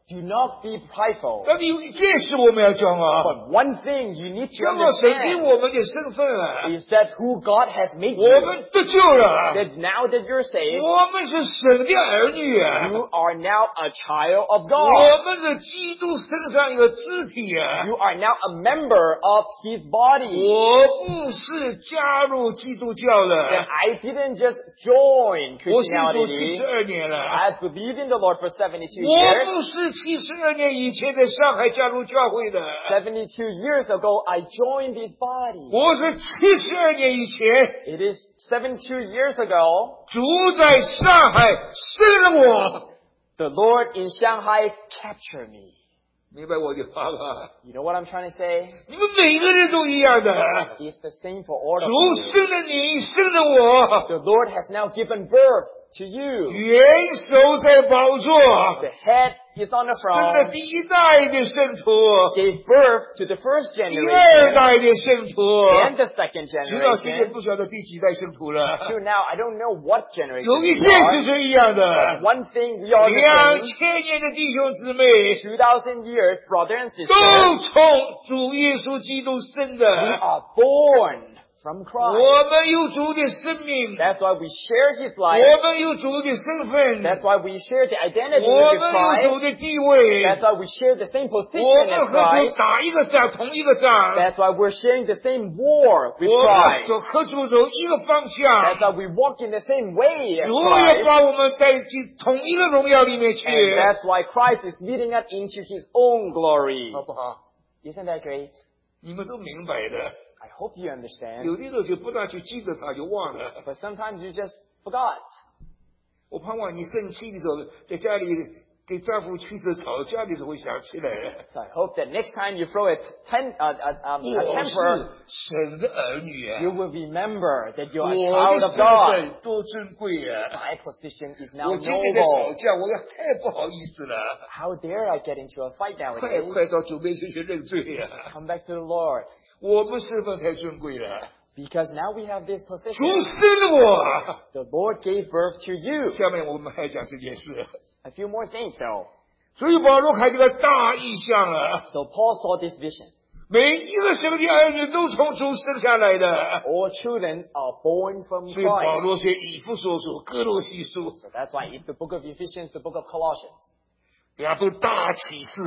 [SPEAKER 2] Do not be prideful.
[SPEAKER 1] 但是有一件事我们要骄傲，
[SPEAKER 2] But one thing you need to
[SPEAKER 1] 骄傲神给
[SPEAKER 2] understand
[SPEAKER 1] 我们的身份啊，
[SPEAKER 2] is that who God has made
[SPEAKER 1] 我
[SPEAKER 2] you.
[SPEAKER 1] 们得救了，
[SPEAKER 2] That now that you're saved,
[SPEAKER 1] 我们是神的儿女啊，
[SPEAKER 2] you are now a child of
[SPEAKER 1] 我
[SPEAKER 2] God.
[SPEAKER 1] 们是基督身上一个肢体啊，
[SPEAKER 2] You are now a member of His body.
[SPEAKER 1] 我不是加入基督教
[SPEAKER 2] That
[SPEAKER 1] 的，
[SPEAKER 2] I didn't just join
[SPEAKER 1] 我信主
[SPEAKER 2] Christianity.
[SPEAKER 1] 72年了，
[SPEAKER 2] I have believed in the Lord for 72
[SPEAKER 1] 我
[SPEAKER 2] years.
[SPEAKER 1] 不是72年以前在上海加入教会的，
[SPEAKER 2] 72 years ago, I joined this body.
[SPEAKER 1] 我是72年以前
[SPEAKER 2] It is 72 years ago,
[SPEAKER 1] 主在上海生了我，
[SPEAKER 2] the Lord in Shanghai captured me.
[SPEAKER 1] 明白我的话吧？
[SPEAKER 2] You know what I'm trying to say?
[SPEAKER 1] 你们每个人都一样的，
[SPEAKER 2] It's the same for all of
[SPEAKER 1] 主
[SPEAKER 2] you.
[SPEAKER 1] 生了你，生了我，
[SPEAKER 2] The Lord has now given birth to you.
[SPEAKER 1] 元首在宝座，
[SPEAKER 2] The head is on the
[SPEAKER 1] 生了
[SPEAKER 2] throne,
[SPEAKER 1] 第一代的圣徒，
[SPEAKER 2] gave birth to the first
[SPEAKER 1] 第二
[SPEAKER 2] generation
[SPEAKER 1] 代的圣徒，
[SPEAKER 2] and the second
[SPEAKER 1] 直到现在
[SPEAKER 2] generation.
[SPEAKER 1] 不晓得第几代圣徒了。
[SPEAKER 2] To now, I don't know what generation
[SPEAKER 1] 有一
[SPEAKER 2] we
[SPEAKER 1] 件事
[SPEAKER 2] are.
[SPEAKER 1] 是一样的，
[SPEAKER 2] One thing we are the
[SPEAKER 1] 2000年的弟兄姊妹
[SPEAKER 2] same. 2000 years, brother and
[SPEAKER 1] 都
[SPEAKER 2] sister,
[SPEAKER 1] 从主耶稣基督生
[SPEAKER 2] we
[SPEAKER 1] 的，
[SPEAKER 2] are born from Christ.
[SPEAKER 1] 我们有主的生命，
[SPEAKER 2] That's why we share His life.
[SPEAKER 1] 我们有主的身份，
[SPEAKER 2] That's why we share the identity
[SPEAKER 1] 我
[SPEAKER 2] with
[SPEAKER 1] 们有
[SPEAKER 2] Christ.
[SPEAKER 1] 主的地位，
[SPEAKER 2] That's why we share the same
[SPEAKER 1] 我
[SPEAKER 2] position
[SPEAKER 1] 们
[SPEAKER 2] as
[SPEAKER 1] 和主
[SPEAKER 2] Christ.
[SPEAKER 1] 打一个仗，同一个仗，
[SPEAKER 2] That's why we're sharing the same war with
[SPEAKER 1] 我们
[SPEAKER 2] Christ.
[SPEAKER 1] 走和主走一个方
[SPEAKER 2] That's
[SPEAKER 1] 向，
[SPEAKER 2] why we walk in the same way as
[SPEAKER 1] 主也
[SPEAKER 2] Christ.
[SPEAKER 1] 把我们带进同一个荣耀里面去，
[SPEAKER 2] And that's why Christ is leading us into His own glory.
[SPEAKER 1] 好不好？
[SPEAKER 2] Isn't that great?
[SPEAKER 1] 你们都明白的。
[SPEAKER 2] I hope you understand.
[SPEAKER 1] 有的时候就不大去记得它，就忘了。
[SPEAKER 2] But sometimes you just forgot.
[SPEAKER 1] 我盼望你生气的时候，在家里跟丈夫妻子吵架的时候会想起来。
[SPEAKER 2] So I hope that next time you throw a
[SPEAKER 1] 我
[SPEAKER 2] temper,
[SPEAKER 1] 是神的儿女啊！
[SPEAKER 2] you will remember that you
[SPEAKER 1] 我
[SPEAKER 2] are a child
[SPEAKER 1] 的
[SPEAKER 2] of
[SPEAKER 1] 身
[SPEAKER 2] God.
[SPEAKER 1] 份多珍贵啊！
[SPEAKER 2] My position is now
[SPEAKER 1] 我今天在吵
[SPEAKER 2] noble.
[SPEAKER 1] 架，我要太不好意思了。
[SPEAKER 2] How dare I get into a fight
[SPEAKER 1] 快
[SPEAKER 2] nowadays?
[SPEAKER 1] 快到主面前去认罪啊！
[SPEAKER 2] Come back to the Lord.
[SPEAKER 1] 我们身份太尊贵了。
[SPEAKER 2] Because now we have this
[SPEAKER 1] 主
[SPEAKER 2] position.
[SPEAKER 1] 生了我。
[SPEAKER 2] The Lord gave birth to you.
[SPEAKER 1] 下面我们还讲这件事。
[SPEAKER 2] A few more things though.
[SPEAKER 1] 所以保罗看这个大意象啊，
[SPEAKER 2] So Paul saw this vision.
[SPEAKER 1] 每一个神的儿女都从主生下来的。
[SPEAKER 2] All children are born from
[SPEAKER 1] 所以保
[SPEAKER 2] Christ.
[SPEAKER 1] 罗写以弗所书、哥罗西书，
[SPEAKER 2] So that's why in the book of Ephesians, the book of Colossians,
[SPEAKER 1] 两部大启示，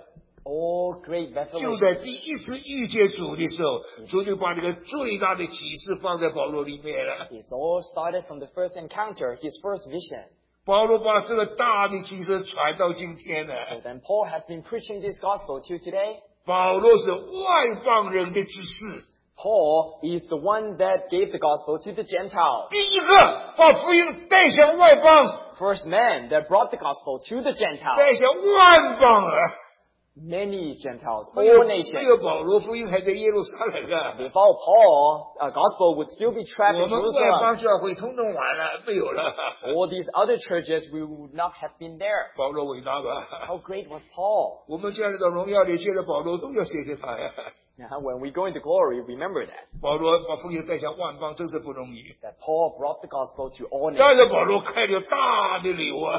[SPEAKER 2] all great
[SPEAKER 1] 就
[SPEAKER 2] revelations.
[SPEAKER 1] 在第一次遇见主的时候，主就把这个最大的启示放在保罗里面了。
[SPEAKER 2] It's all started from the first encounter, his first vision.
[SPEAKER 1] 保罗把这个大的启示传到今天了。
[SPEAKER 2] So then Paul has been preaching this gospel till today.
[SPEAKER 1] 保罗是外邦人的知识，
[SPEAKER 2] Paul is the one that gave the gospel to the Gentiles.
[SPEAKER 1] 第一个把福音带向外邦，
[SPEAKER 2] First man that brought the gospel to the
[SPEAKER 1] 带
[SPEAKER 2] Gentiles.
[SPEAKER 1] 向万邦啊！
[SPEAKER 2] Many Gentiles,
[SPEAKER 1] 没有
[SPEAKER 2] all
[SPEAKER 1] 没
[SPEAKER 2] nations.
[SPEAKER 1] 有保罗，福音还在耶路撒冷啊！
[SPEAKER 2] Without Paul, a gospel would still be trapped
[SPEAKER 1] 我
[SPEAKER 2] in
[SPEAKER 1] 们外
[SPEAKER 2] Jerusalem.
[SPEAKER 1] 邦教会通通完了，没有了。
[SPEAKER 2] All these other churches, we would not have been there.
[SPEAKER 1] 保罗伟大吧？
[SPEAKER 2] How great was Paul?
[SPEAKER 1] 我们将来到荣耀里见到保罗，都要谢谢他呀。
[SPEAKER 2] When we go into glory, remember that.
[SPEAKER 1] 保罗把福音带向万邦，真是不容易。
[SPEAKER 2] That Paul brought the gospel to all
[SPEAKER 1] 但
[SPEAKER 2] nations.
[SPEAKER 1] 是保罗开了大的流啊，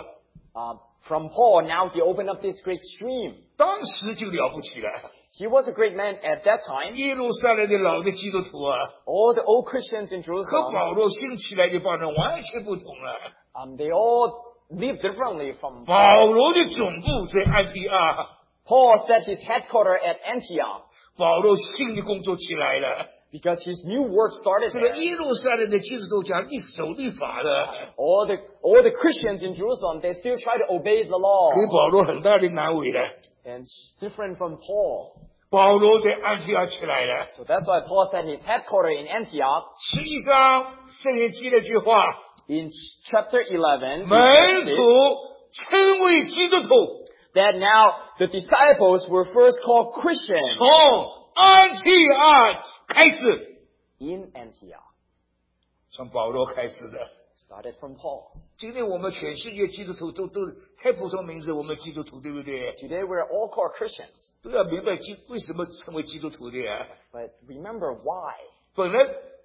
[SPEAKER 2] From Paul, now he opened up this great stream.
[SPEAKER 1] 当时就了不起了。
[SPEAKER 2] He was a great man at that time.
[SPEAKER 1] 耶路撒冷的老的基督徒啊，
[SPEAKER 2] All the old Christians in
[SPEAKER 1] 和
[SPEAKER 2] Jerusalem,
[SPEAKER 1] 保罗兴起来的帮人完全不同了。
[SPEAKER 2] they all lived differently from
[SPEAKER 1] 保罗的总部在安提阿，
[SPEAKER 2] Paul set his headquarters at Antioch
[SPEAKER 1] 保罗新的工作起来了。
[SPEAKER 2] because his new work started
[SPEAKER 1] 这个
[SPEAKER 2] there.
[SPEAKER 1] 耶路撒冷的基督徒讲守律法的，
[SPEAKER 2] All the Christians in Jerusalem, they still try to obey the law.
[SPEAKER 1] 给保罗很大的难为了。
[SPEAKER 2] And different from Paul.
[SPEAKER 1] 保罗在安提阿起来了。
[SPEAKER 2] So that's why Paul set his headquarters in Antioch.
[SPEAKER 1] 11章圣经记了句话：
[SPEAKER 2] In chapter 11,
[SPEAKER 1] 门徒称为基督徒，
[SPEAKER 2] that now the disciples were first called Christians
[SPEAKER 1] 从安提阿开始，
[SPEAKER 2] in Antioch.
[SPEAKER 1] 从保罗开始的。
[SPEAKER 2] Started from Paul.
[SPEAKER 1] 今天我们全世界基督徒都太普通名字，我们基督徒对不对？
[SPEAKER 2] Today we're all called Christians.
[SPEAKER 1] 都要明白为什么成为基督徒的呀？
[SPEAKER 2] But remember why.
[SPEAKER 1] 本来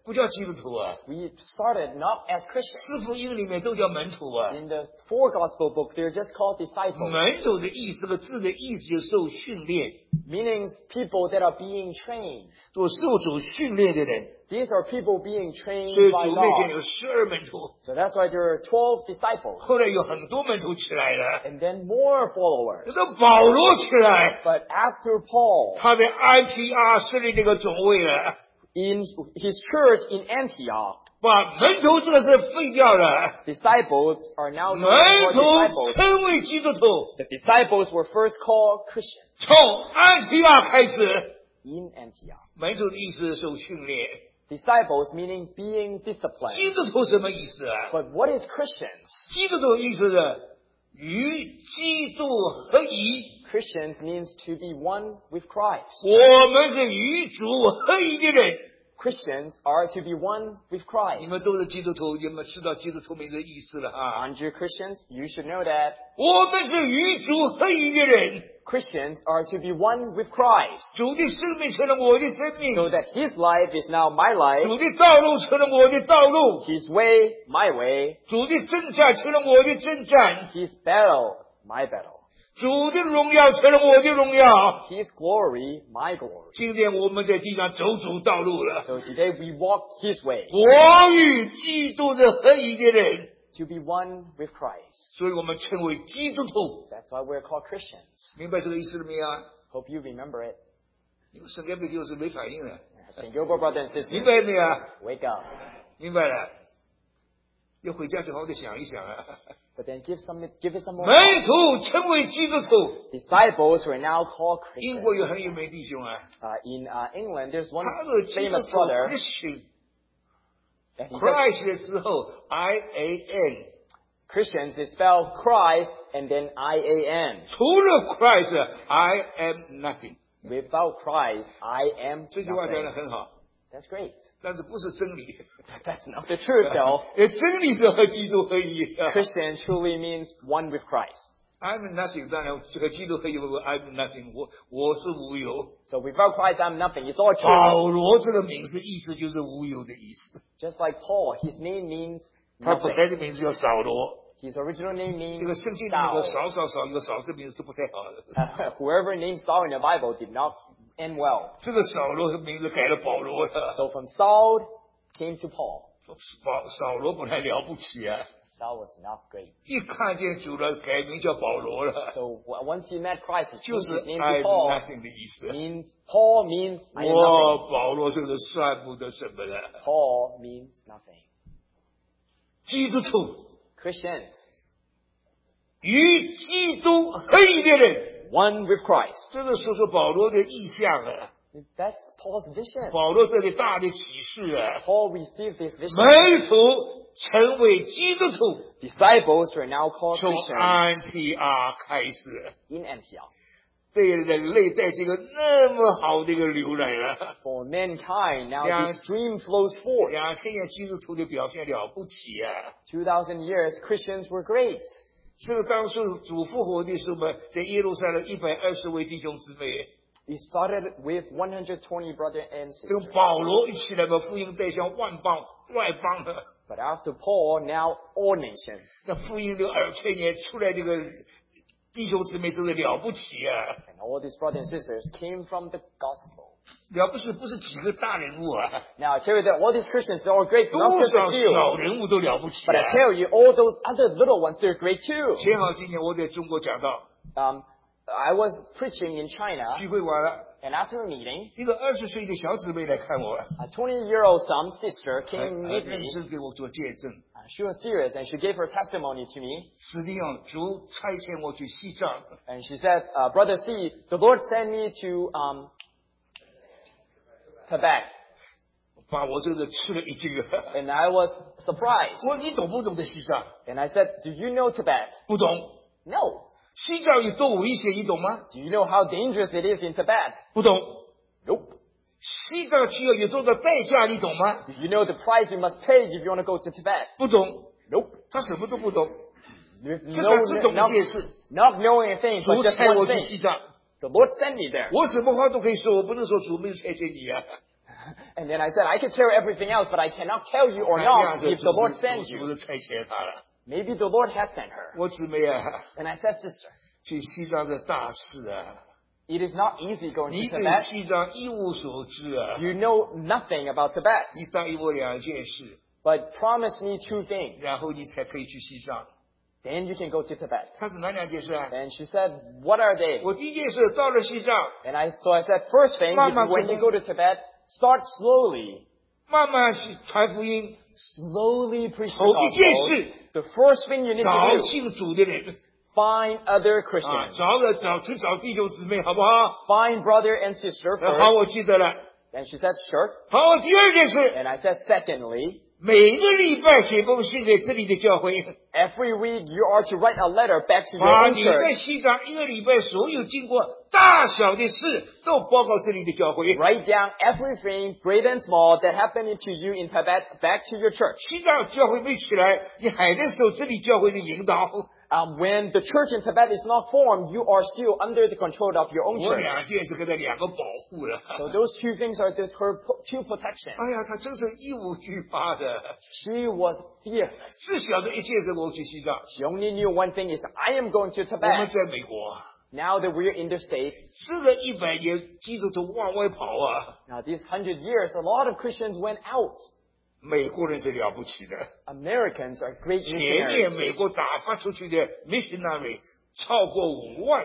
[SPEAKER 1] 不叫基督徒啊，
[SPEAKER 2] We started not as Christians.
[SPEAKER 1] 四福音里面都叫门徒啊。
[SPEAKER 2] In the 4 gospel books, they're just called disciples,
[SPEAKER 1] 门徒的意思，这个字的意思就是受训练，
[SPEAKER 2] meaning people that are being trained.
[SPEAKER 1] 做受主训练的人。
[SPEAKER 2] These are people being
[SPEAKER 1] 所
[SPEAKER 2] trained
[SPEAKER 1] 以
[SPEAKER 2] by
[SPEAKER 1] 主面前
[SPEAKER 2] God.
[SPEAKER 1] 有12门徒，
[SPEAKER 2] So that's why there are 12 disciples
[SPEAKER 1] 后来有很多门徒起来了。
[SPEAKER 2] and then more
[SPEAKER 1] 就
[SPEAKER 2] followers.
[SPEAKER 1] 说保罗起来，
[SPEAKER 2] But after Paul,
[SPEAKER 1] 他在安提阿设立这个总会了，
[SPEAKER 2] in his church in Antioch,
[SPEAKER 1] 把门徒这个事废掉了。
[SPEAKER 2] disciples are now
[SPEAKER 1] 门
[SPEAKER 2] known
[SPEAKER 1] 徒
[SPEAKER 2] as disciples.
[SPEAKER 1] 称为基督徒，
[SPEAKER 2] The disciples were first called Christians
[SPEAKER 1] 从安提阿开始。
[SPEAKER 2] in Antioch.
[SPEAKER 1] 门徒的意思是受训练，
[SPEAKER 2] Disciples meaning being
[SPEAKER 1] 基
[SPEAKER 2] disciplined.
[SPEAKER 1] 督徒什么意思啊？
[SPEAKER 2] But what is Christians?
[SPEAKER 1] 基督徒的意思是与基督合一，
[SPEAKER 2] Christians means to be one with Christ.
[SPEAKER 1] 我们是与主合一的人。
[SPEAKER 2] Christians are to be one with
[SPEAKER 1] 你
[SPEAKER 2] Christ.
[SPEAKER 1] 们都是基督徒，你们知道基督徒名的意思了啊？
[SPEAKER 2] Aren't you Christians? You should know that.
[SPEAKER 1] 我们是与主合一的人，
[SPEAKER 2] Christians are to be one with Christ.
[SPEAKER 1] 主的生命成了我的生命，
[SPEAKER 2] So that His life is now my life,
[SPEAKER 1] 主的道路成了我的道路，
[SPEAKER 2] His way, my way,
[SPEAKER 1] 主的征战成了我的征战，
[SPEAKER 2] His battle, my battle,
[SPEAKER 1] 主的荣耀成了我的荣耀。
[SPEAKER 2] His glory, my glory.
[SPEAKER 1] 今天我们在地上走主道路了，
[SPEAKER 2] So today we walk His way
[SPEAKER 1] 我与基督是合一的人，
[SPEAKER 2] to be one with Christ.
[SPEAKER 1] 所以我们称为基督徒。
[SPEAKER 2] That's why we're called Christians.
[SPEAKER 1] 明白这个意思了没有啊？
[SPEAKER 2] Hope you remember it.
[SPEAKER 1] 你们圣该背就是没反应了，
[SPEAKER 2] Think over, brothers and
[SPEAKER 1] 明
[SPEAKER 2] sisters.
[SPEAKER 1] 白没有啊？
[SPEAKER 2] Wake up.
[SPEAKER 1] 明白了，要回家就好好的想一想啊。
[SPEAKER 2] But then give it some more
[SPEAKER 1] 门
[SPEAKER 2] thought.
[SPEAKER 1] 徒称为基督徒，
[SPEAKER 2] Disciples were now called
[SPEAKER 1] 英
[SPEAKER 2] Christians.
[SPEAKER 1] 国有很有名弟兄啊，
[SPEAKER 2] In England, there's one
[SPEAKER 1] 他的基督
[SPEAKER 2] famous
[SPEAKER 1] 徒
[SPEAKER 2] brother.
[SPEAKER 1] Christian
[SPEAKER 2] And he said,
[SPEAKER 1] Christ 的时候 IAN，
[SPEAKER 2] Christians is spelled Christ and then I-A-N.
[SPEAKER 1] 除了 Christ I am nothing。
[SPEAKER 2] Without Christ, I am
[SPEAKER 1] 这句话讲的
[SPEAKER 2] nothing.
[SPEAKER 1] 很好，
[SPEAKER 2] That's great.
[SPEAKER 1] 但是不是真理。
[SPEAKER 2] That's not the truth, though.
[SPEAKER 1] 真理是和基督合一。
[SPEAKER 2] Christian truly means one with Christ.
[SPEAKER 1] I'm nothing， 当然和基督合一，I'm nothing， 我是无有。
[SPEAKER 2] So without Christ, I'm nothing. It's all true.
[SPEAKER 1] 保罗这个名字意思就是无有的意思，
[SPEAKER 2] Just like Paul, his name means
[SPEAKER 1] 他本
[SPEAKER 2] nothing.
[SPEAKER 1] 来的名字叫扫罗。
[SPEAKER 2] His original name
[SPEAKER 1] 这个
[SPEAKER 2] means
[SPEAKER 1] 圣经里面的
[SPEAKER 2] Saul.
[SPEAKER 1] 少有个少这名字都不太好的。
[SPEAKER 2] Whoever named Saul in the Bible did not end well.
[SPEAKER 1] 这个扫罗的名字改了保罗了。
[SPEAKER 2] So from Saul came to Paul.
[SPEAKER 1] 扫罗本来了不起啊，
[SPEAKER 2] Saul was not great.
[SPEAKER 1] 一看见主了，改名叫保罗了，
[SPEAKER 2] So once he met Christ, he
[SPEAKER 1] 就
[SPEAKER 2] changed
[SPEAKER 1] 是
[SPEAKER 2] his name
[SPEAKER 1] I'm
[SPEAKER 2] to Paul.
[SPEAKER 1] nothing 的意思。
[SPEAKER 2] Means Paul means I am
[SPEAKER 1] 我
[SPEAKER 2] nothing.
[SPEAKER 1] 保罗这个算不得什么了。
[SPEAKER 2] Paul means nothing.
[SPEAKER 1] 基督徒
[SPEAKER 2] Christians,
[SPEAKER 1] 与基督合一的人，
[SPEAKER 2] one with Christ.
[SPEAKER 1] 这个说说保罗的意象啊，
[SPEAKER 2] That's Paul's vision.
[SPEAKER 1] 保罗这里大的启示啊，
[SPEAKER 2] Paul received this vision.
[SPEAKER 1] 门徒成为基督徒，
[SPEAKER 2] Disciples were now called
[SPEAKER 1] 从
[SPEAKER 2] Christians
[SPEAKER 1] 安提阿开始，
[SPEAKER 2] in Antioch.
[SPEAKER 1] 对人类带这个那么好的一个流来了。
[SPEAKER 2] For mankind, now
[SPEAKER 1] Yeah.
[SPEAKER 2] this stream flows forth.
[SPEAKER 1] 2000年基督徒的表现了不起啊！
[SPEAKER 2] 2,000 years, Christians were great.
[SPEAKER 1] 是不是当初主复活的时候嘛，在耶路撒冷120位弟兄姊妹，
[SPEAKER 2] It started with 120 brothers and
[SPEAKER 1] 跟
[SPEAKER 2] sisters.
[SPEAKER 1] 保罗一起来把福音带向万邦外邦的。
[SPEAKER 2] But after Paul, now all nations.
[SPEAKER 1] 那福音的2000年出来这个弟兄姊妹，真是了不起啊！
[SPEAKER 2] And all these brothers and sisters came from the gospel.
[SPEAKER 1] 了不起，不是几个大人物啊，
[SPEAKER 2] Now I tell you that all these Christians, they're all great,
[SPEAKER 1] 多
[SPEAKER 2] not just
[SPEAKER 1] 少
[SPEAKER 2] a few.
[SPEAKER 1] 小人物都了不起
[SPEAKER 2] But I
[SPEAKER 1] 啊！
[SPEAKER 2] tell you, all those other little ones, they're great too.
[SPEAKER 1] 幸好今年我在中国讲到，
[SPEAKER 2] I was preaching in China,
[SPEAKER 1] 聚会完了，
[SPEAKER 2] and after a meeting,
[SPEAKER 1] 一个20岁的小姊妹来看我，
[SPEAKER 2] a 20-year-old son sister
[SPEAKER 1] 很
[SPEAKER 2] came meet
[SPEAKER 1] 认
[SPEAKER 2] me.
[SPEAKER 1] 真给我做见证。
[SPEAKER 2] She was serious, and she gave her testimony to me.
[SPEAKER 1] 实际上，主差遣我去西藏，
[SPEAKER 2] And she said, Brother C, the Lord sent me to Tibet.
[SPEAKER 1] 把我这个吃了一惊啊！
[SPEAKER 2] And I was surprised.
[SPEAKER 1] 我说你懂不懂得西藏？
[SPEAKER 2] And I said, do you know Tibet?
[SPEAKER 1] 不懂。
[SPEAKER 2] No.
[SPEAKER 1] 西藏有多危险，你懂吗？
[SPEAKER 2] Do you know how dangerous it is in Tibet?
[SPEAKER 1] 不懂。
[SPEAKER 2] Nope.
[SPEAKER 1] 西藏需要有多少代价，你懂吗？
[SPEAKER 2] Do you know the price you must pay if you want to go to Tibet?
[SPEAKER 1] 不懂。
[SPEAKER 2] Nope.
[SPEAKER 1] 他什么都不懂，
[SPEAKER 2] With
[SPEAKER 1] 只懂一件事，
[SPEAKER 2] not knowing a thing,
[SPEAKER 1] 主
[SPEAKER 2] but just
[SPEAKER 1] 差我
[SPEAKER 2] one
[SPEAKER 1] 去
[SPEAKER 2] thing.
[SPEAKER 1] 西藏，
[SPEAKER 2] The Lord sent me there.
[SPEAKER 1] 我什么话都可以说，我不能说主没有差遣你啊。
[SPEAKER 2] And then I said, I can tell everything else, but I cannot tell you or
[SPEAKER 1] 那
[SPEAKER 2] not
[SPEAKER 1] 样子
[SPEAKER 2] if the Lord sends
[SPEAKER 1] 主
[SPEAKER 2] you.
[SPEAKER 1] 是差遣他了。
[SPEAKER 2] Maybe the Lord has sent her.
[SPEAKER 1] 我姊妹啊，
[SPEAKER 2] And I said, sister,
[SPEAKER 1] 去西藏是大事啊，
[SPEAKER 2] it is not easy going
[SPEAKER 1] 你
[SPEAKER 2] to
[SPEAKER 1] 对
[SPEAKER 2] Tibet.
[SPEAKER 1] 西藏一无所知啊。
[SPEAKER 2] You know nothing about Tibet,
[SPEAKER 1] 你答应我2件事，
[SPEAKER 2] but promise me 2 things.
[SPEAKER 1] 然后你才可以去西藏。
[SPEAKER 2] Then you can go to Tibet.
[SPEAKER 1] 他是哪2件事啊？
[SPEAKER 2] And she said, what are they?
[SPEAKER 1] 我第一件事到了西藏，
[SPEAKER 2] And so I said, first thing,
[SPEAKER 1] Mama,
[SPEAKER 2] when you go to Tibet, start slowly.
[SPEAKER 1] 慢慢去传福音，
[SPEAKER 2] Slowly preach the
[SPEAKER 1] 头一件
[SPEAKER 2] gospel.
[SPEAKER 1] 事，
[SPEAKER 2] The first thing you need
[SPEAKER 1] 找
[SPEAKER 2] to do,
[SPEAKER 1] 信主的人
[SPEAKER 2] find other
[SPEAKER 1] 啊，
[SPEAKER 2] Christians.
[SPEAKER 1] 找弟兄姊妹，好不好？
[SPEAKER 2] Find brother and sister
[SPEAKER 1] 好，
[SPEAKER 2] first.
[SPEAKER 1] 我记得了。
[SPEAKER 2] And she said, sure.
[SPEAKER 1] 好，第2件事，
[SPEAKER 2] And I said, secondly,
[SPEAKER 1] 每个礼拜写封信给这里的教会，
[SPEAKER 2] every week you are to write a letter back to your
[SPEAKER 1] 把
[SPEAKER 2] own
[SPEAKER 1] 你在
[SPEAKER 2] church.
[SPEAKER 1] 西藏1个礼拜所有经过大小的事都报告这里的教会。
[SPEAKER 2] Write down everything, great and small, that happened to you in Tibet back to your church.
[SPEAKER 1] 西藏教会没起来，你还在受这里教会的引导。
[SPEAKER 2] When the church in Tibet is not formed, you are still under the control of your own
[SPEAKER 1] 我
[SPEAKER 2] church.
[SPEAKER 1] 2件事给他2个保护了。
[SPEAKER 2] So those 2 things are her 2 protection.
[SPEAKER 1] 哎呀，他真是义无惧怕的，
[SPEAKER 2] She was fearless.
[SPEAKER 1] 只晓得1件事，我去西藏。
[SPEAKER 2] She only knew one thing is, I am going to
[SPEAKER 1] 我们
[SPEAKER 2] Tibet.
[SPEAKER 1] 在美国，
[SPEAKER 2] Now that we're in the States,
[SPEAKER 1] 吃了100年，基督徒往外跑啊。
[SPEAKER 2] now these 100 years, a lot of Christians went out.
[SPEAKER 1] 美国人是了不起的，
[SPEAKER 2] Americans are great
[SPEAKER 1] 前年
[SPEAKER 2] missionaries.
[SPEAKER 1] 美国打发出去的 missionary 超过5万，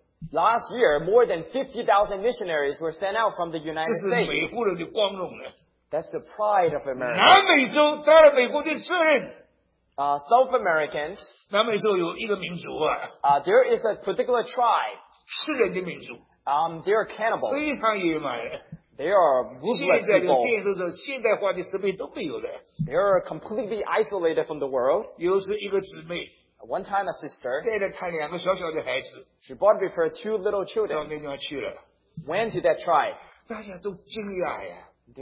[SPEAKER 2] Last year, more than 50,000 missionaries were sent out from the
[SPEAKER 1] 这
[SPEAKER 2] United
[SPEAKER 1] 是美
[SPEAKER 2] States.
[SPEAKER 1] 国人的光荣了。
[SPEAKER 2] That's the pride of America.
[SPEAKER 1] 南美洲当然美国的责任，
[SPEAKER 2] South Americans,
[SPEAKER 1] 南美洲有一个民族啊，
[SPEAKER 2] there is a particular tribe.
[SPEAKER 1] 吃人的民族，
[SPEAKER 2] They are cannibals.
[SPEAKER 1] 非常野蛮。
[SPEAKER 2] They are
[SPEAKER 1] 现
[SPEAKER 2] ruthless
[SPEAKER 1] 在的
[SPEAKER 2] people.
[SPEAKER 1] 电都是现代化的设备都没有了。
[SPEAKER 2] They are completely isolated from the world.
[SPEAKER 1] 有时一个姊妹
[SPEAKER 2] One time a sister,
[SPEAKER 1] 带着她2个小小的孩子
[SPEAKER 2] she brought with her 2 little
[SPEAKER 1] 到
[SPEAKER 2] children,
[SPEAKER 1] 那地方去了，
[SPEAKER 2] went to that tribe.
[SPEAKER 1] 大家都惊讶呀。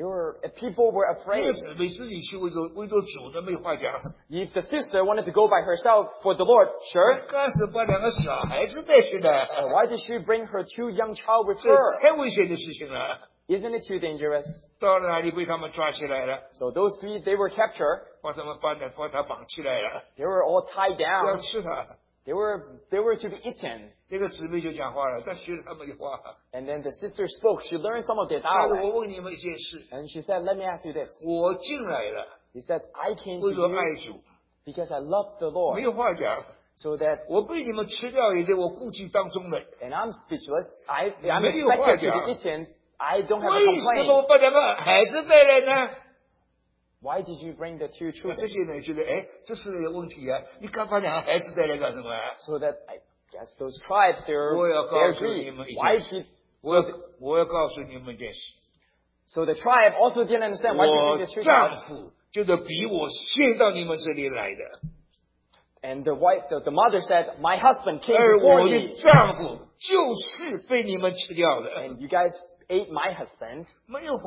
[SPEAKER 2] People were
[SPEAKER 1] 那
[SPEAKER 2] afraid.
[SPEAKER 1] 个姊妹自己去为着主的没话讲，
[SPEAKER 2] If the sister wanted to go by herself for the Lord, sure.
[SPEAKER 1] 干是把2个小孩子带去的，
[SPEAKER 2] Why did she bring her 2 young child with
[SPEAKER 1] 这
[SPEAKER 2] her?
[SPEAKER 1] 太危险的事情了。
[SPEAKER 2] Isn't it too dangerous?
[SPEAKER 1] 到了哪里被他们抓起来了，
[SPEAKER 2] So those 3, they were captured.
[SPEAKER 1] 把他绑起来了，
[SPEAKER 2] They were all tied
[SPEAKER 1] 要
[SPEAKER 2] down.
[SPEAKER 1] 吃他。
[SPEAKER 2] They were to be eaten.
[SPEAKER 1] 那个姊妹就讲话了，她学了他们的话。
[SPEAKER 2] And then the sister spoke. She learned some of their
[SPEAKER 1] 但是
[SPEAKER 2] dialect.
[SPEAKER 1] 我问你们一件事，
[SPEAKER 2] And she said, let me ask you this.
[SPEAKER 1] 我进来了，
[SPEAKER 2] He said, I came to
[SPEAKER 1] 为了
[SPEAKER 2] you
[SPEAKER 1] 爱主，
[SPEAKER 2] because I love the
[SPEAKER 1] 没
[SPEAKER 2] Lord.
[SPEAKER 1] 有话讲。
[SPEAKER 2] So that,
[SPEAKER 1] 我被你们吃掉也在我估计当中的。
[SPEAKER 2] and I'm speechless. I'm
[SPEAKER 1] 没有话
[SPEAKER 2] expected to
[SPEAKER 1] 讲。
[SPEAKER 2] be eaten. I don't have a
[SPEAKER 1] 为什么
[SPEAKER 2] complaint.
[SPEAKER 1] 我把2个孩子带来呢？
[SPEAKER 2] Why did you bring the 2
[SPEAKER 1] 那这
[SPEAKER 2] children?
[SPEAKER 1] 些人觉得，哎，这是有问题啊！你干把2个孩子带来干什么啊？
[SPEAKER 2] So that, I guess those tribes, they're
[SPEAKER 1] 我要告诉
[SPEAKER 2] agree.
[SPEAKER 1] 你们一
[SPEAKER 2] Why
[SPEAKER 1] 件
[SPEAKER 2] did
[SPEAKER 1] 事，我要告诉你们一件事，
[SPEAKER 2] So the tribe also didn't understand why
[SPEAKER 1] 我
[SPEAKER 2] did you bring the 2
[SPEAKER 1] 丈
[SPEAKER 2] child.
[SPEAKER 1] 夫就是比我先到你们这里来的，
[SPEAKER 2] And the mother said, my husband came
[SPEAKER 1] 而
[SPEAKER 2] before
[SPEAKER 1] 我
[SPEAKER 2] me.
[SPEAKER 1] 的丈夫就是被你们吃掉的，
[SPEAKER 2] And you guys ate my husband.
[SPEAKER 1] 没有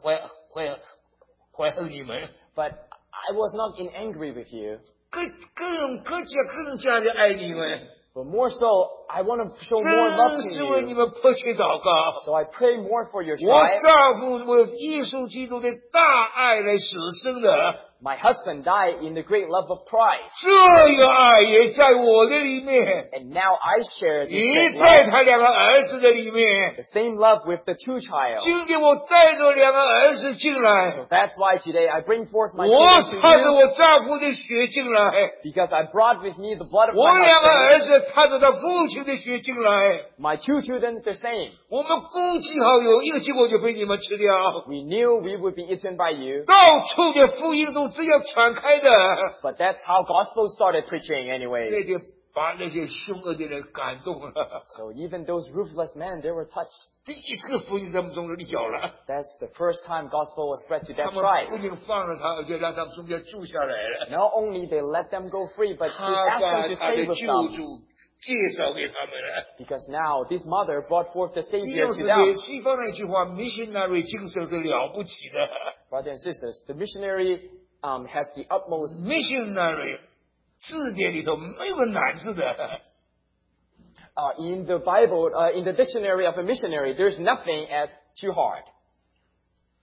[SPEAKER 1] 怀恨你们，
[SPEAKER 2] But I was not in angry with you.
[SPEAKER 1] 更加的爱你们，
[SPEAKER 2] But more so, I want to show more love
[SPEAKER 1] 真
[SPEAKER 2] to
[SPEAKER 1] 是为你
[SPEAKER 2] you.
[SPEAKER 1] 们迫切祷告。
[SPEAKER 2] So I pray more for your
[SPEAKER 1] 我
[SPEAKER 2] tribe.
[SPEAKER 1] 丈夫为耶稣基督的大爱来舍生的，
[SPEAKER 2] My husband died in the great love of Christ.
[SPEAKER 1] 这个爱也在我的里面，
[SPEAKER 2] And now I share this
[SPEAKER 1] 也
[SPEAKER 2] great
[SPEAKER 1] 在
[SPEAKER 2] love,
[SPEAKER 1] 他2个儿子的里面。
[SPEAKER 2] the same love with the 2 child.
[SPEAKER 1] 今天我带着2个儿子进
[SPEAKER 2] So
[SPEAKER 1] 来，
[SPEAKER 2] that's why today I bring forth my
[SPEAKER 1] 我
[SPEAKER 2] children
[SPEAKER 1] 踏着
[SPEAKER 2] to you,
[SPEAKER 1] 我丈夫的血进来，
[SPEAKER 2] because I brought with me the blood of
[SPEAKER 1] 我
[SPEAKER 2] my
[SPEAKER 1] 2个
[SPEAKER 2] husband.
[SPEAKER 1] 儿子踏着他父亲的血进来。
[SPEAKER 2] My 2 children the same.
[SPEAKER 1] 我们估计好有一个结果就被你们吃掉，
[SPEAKER 2] We knew we would be eaten by you.
[SPEAKER 1] 到处的福音都这样传开的，
[SPEAKER 2] But that's how gospel started preaching anyway.
[SPEAKER 1] 那就把那些凶恶的人感动了。
[SPEAKER 2] So even those ruthless men, they were touched.
[SPEAKER 1] 第一次福音在他们中间立脚了，
[SPEAKER 2] That's the first time gospel was spread to
[SPEAKER 1] 他
[SPEAKER 2] that
[SPEAKER 1] 们
[SPEAKER 2] tribe.
[SPEAKER 1] 不仅放了他，而且让他们中间住下来了。
[SPEAKER 2] Not only they let them go free, but they
[SPEAKER 1] 他
[SPEAKER 2] asked
[SPEAKER 1] 把
[SPEAKER 2] them to
[SPEAKER 1] 他
[SPEAKER 2] stay
[SPEAKER 1] 的
[SPEAKER 2] with
[SPEAKER 1] 救
[SPEAKER 2] them.
[SPEAKER 1] 主介绍给他们了。
[SPEAKER 2] Because now this mother brought forth the
[SPEAKER 1] 这
[SPEAKER 2] Savior
[SPEAKER 1] 就
[SPEAKER 2] to
[SPEAKER 1] 是
[SPEAKER 2] them.
[SPEAKER 1] 对西方那句话 missionary 精神是了不起的。
[SPEAKER 2] Brothers and sisters, the missionary has the utmost.
[SPEAKER 1] missionary 字典里头没有难字的，
[SPEAKER 2] In the Bible, in the dictionary of a missionary, there's nothing as too hard.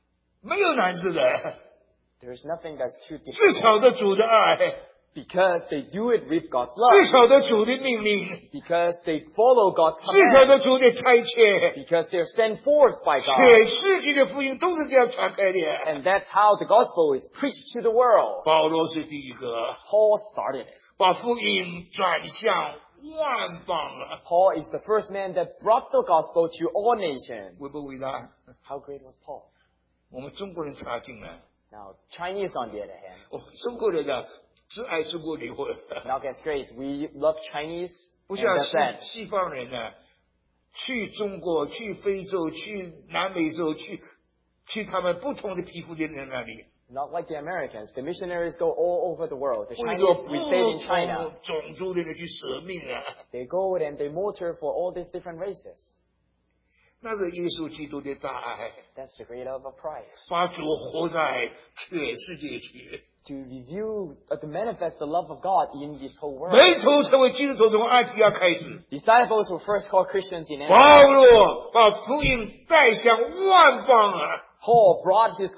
[SPEAKER 1] 没有难事的，
[SPEAKER 2] There's nothing that's too
[SPEAKER 1] 至
[SPEAKER 2] difficult
[SPEAKER 1] 少的主的爱，
[SPEAKER 2] because they do it with God's
[SPEAKER 1] 至
[SPEAKER 2] love,
[SPEAKER 1] 少的主的命令，
[SPEAKER 2] because they follow God's
[SPEAKER 1] 至少
[SPEAKER 2] command,
[SPEAKER 1] 的主的差遣，
[SPEAKER 2] because they're sent forth by God.
[SPEAKER 1] 全世界的福音都是这样传开的。
[SPEAKER 2] And that's how the gospel is preached to the world.
[SPEAKER 1] 保罗是第一个
[SPEAKER 2] Paul started it.
[SPEAKER 1] 把福音转向万邦了，
[SPEAKER 2] Paul is the first man that brought the gospel to all nations.
[SPEAKER 1] 伟不伟大？
[SPEAKER 2] How great was Paul?
[SPEAKER 1] 我们中国人插进来，
[SPEAKER 2] Now, Chinese on the other hand.
[SPEAKER 1] 我们中国人呢，只爱中国离婚，
[SPEAKER 2] Now gets great. We love Chinese
[SPEAKER 1] 不
[SPEAKER 2] and
[SPEAKER 1] 像
[SPEAKER 2] that's that.
[SPEAKER 1] 西方人呢，去中国、去非洲、去南美洲、去他们不同的皮肤的人那里，
[SPEAKER 2] Not like the Americans. The missionaries go all over the world. The
[SPEAKER 1] 为着
[SPEAKER 2] Chinese,
[SPEAKER 1] 不
[SPEAKER 2] we stayed in
[SPEAKER 1] 同
[SPEAKER 2] China.
[SPEAKER 1] 种族的人去舍命啊，
[SPEAKER 2] They go and they martyr for all these different races.
[SPEAKER 1] 那是耶稣基督的大爱，
[SPEAKER 2] That's the great love of Christ.
[SPEAKER 1] 把主活在全世界去。
[SPEAKER 2] To reveal, to manifest the love of God in this whole world.
[SPEAKER 1] 门徒成为基督徒从安提亚开始，
[SPEAKER 2] Disciples were first called Christians in
[SPEAKER 1] 保
[SPEAKER 2] Antioch.
[SPEAKER 1] 罗把福音带向万邦啊！
[SPEAKER 2] Paul brought the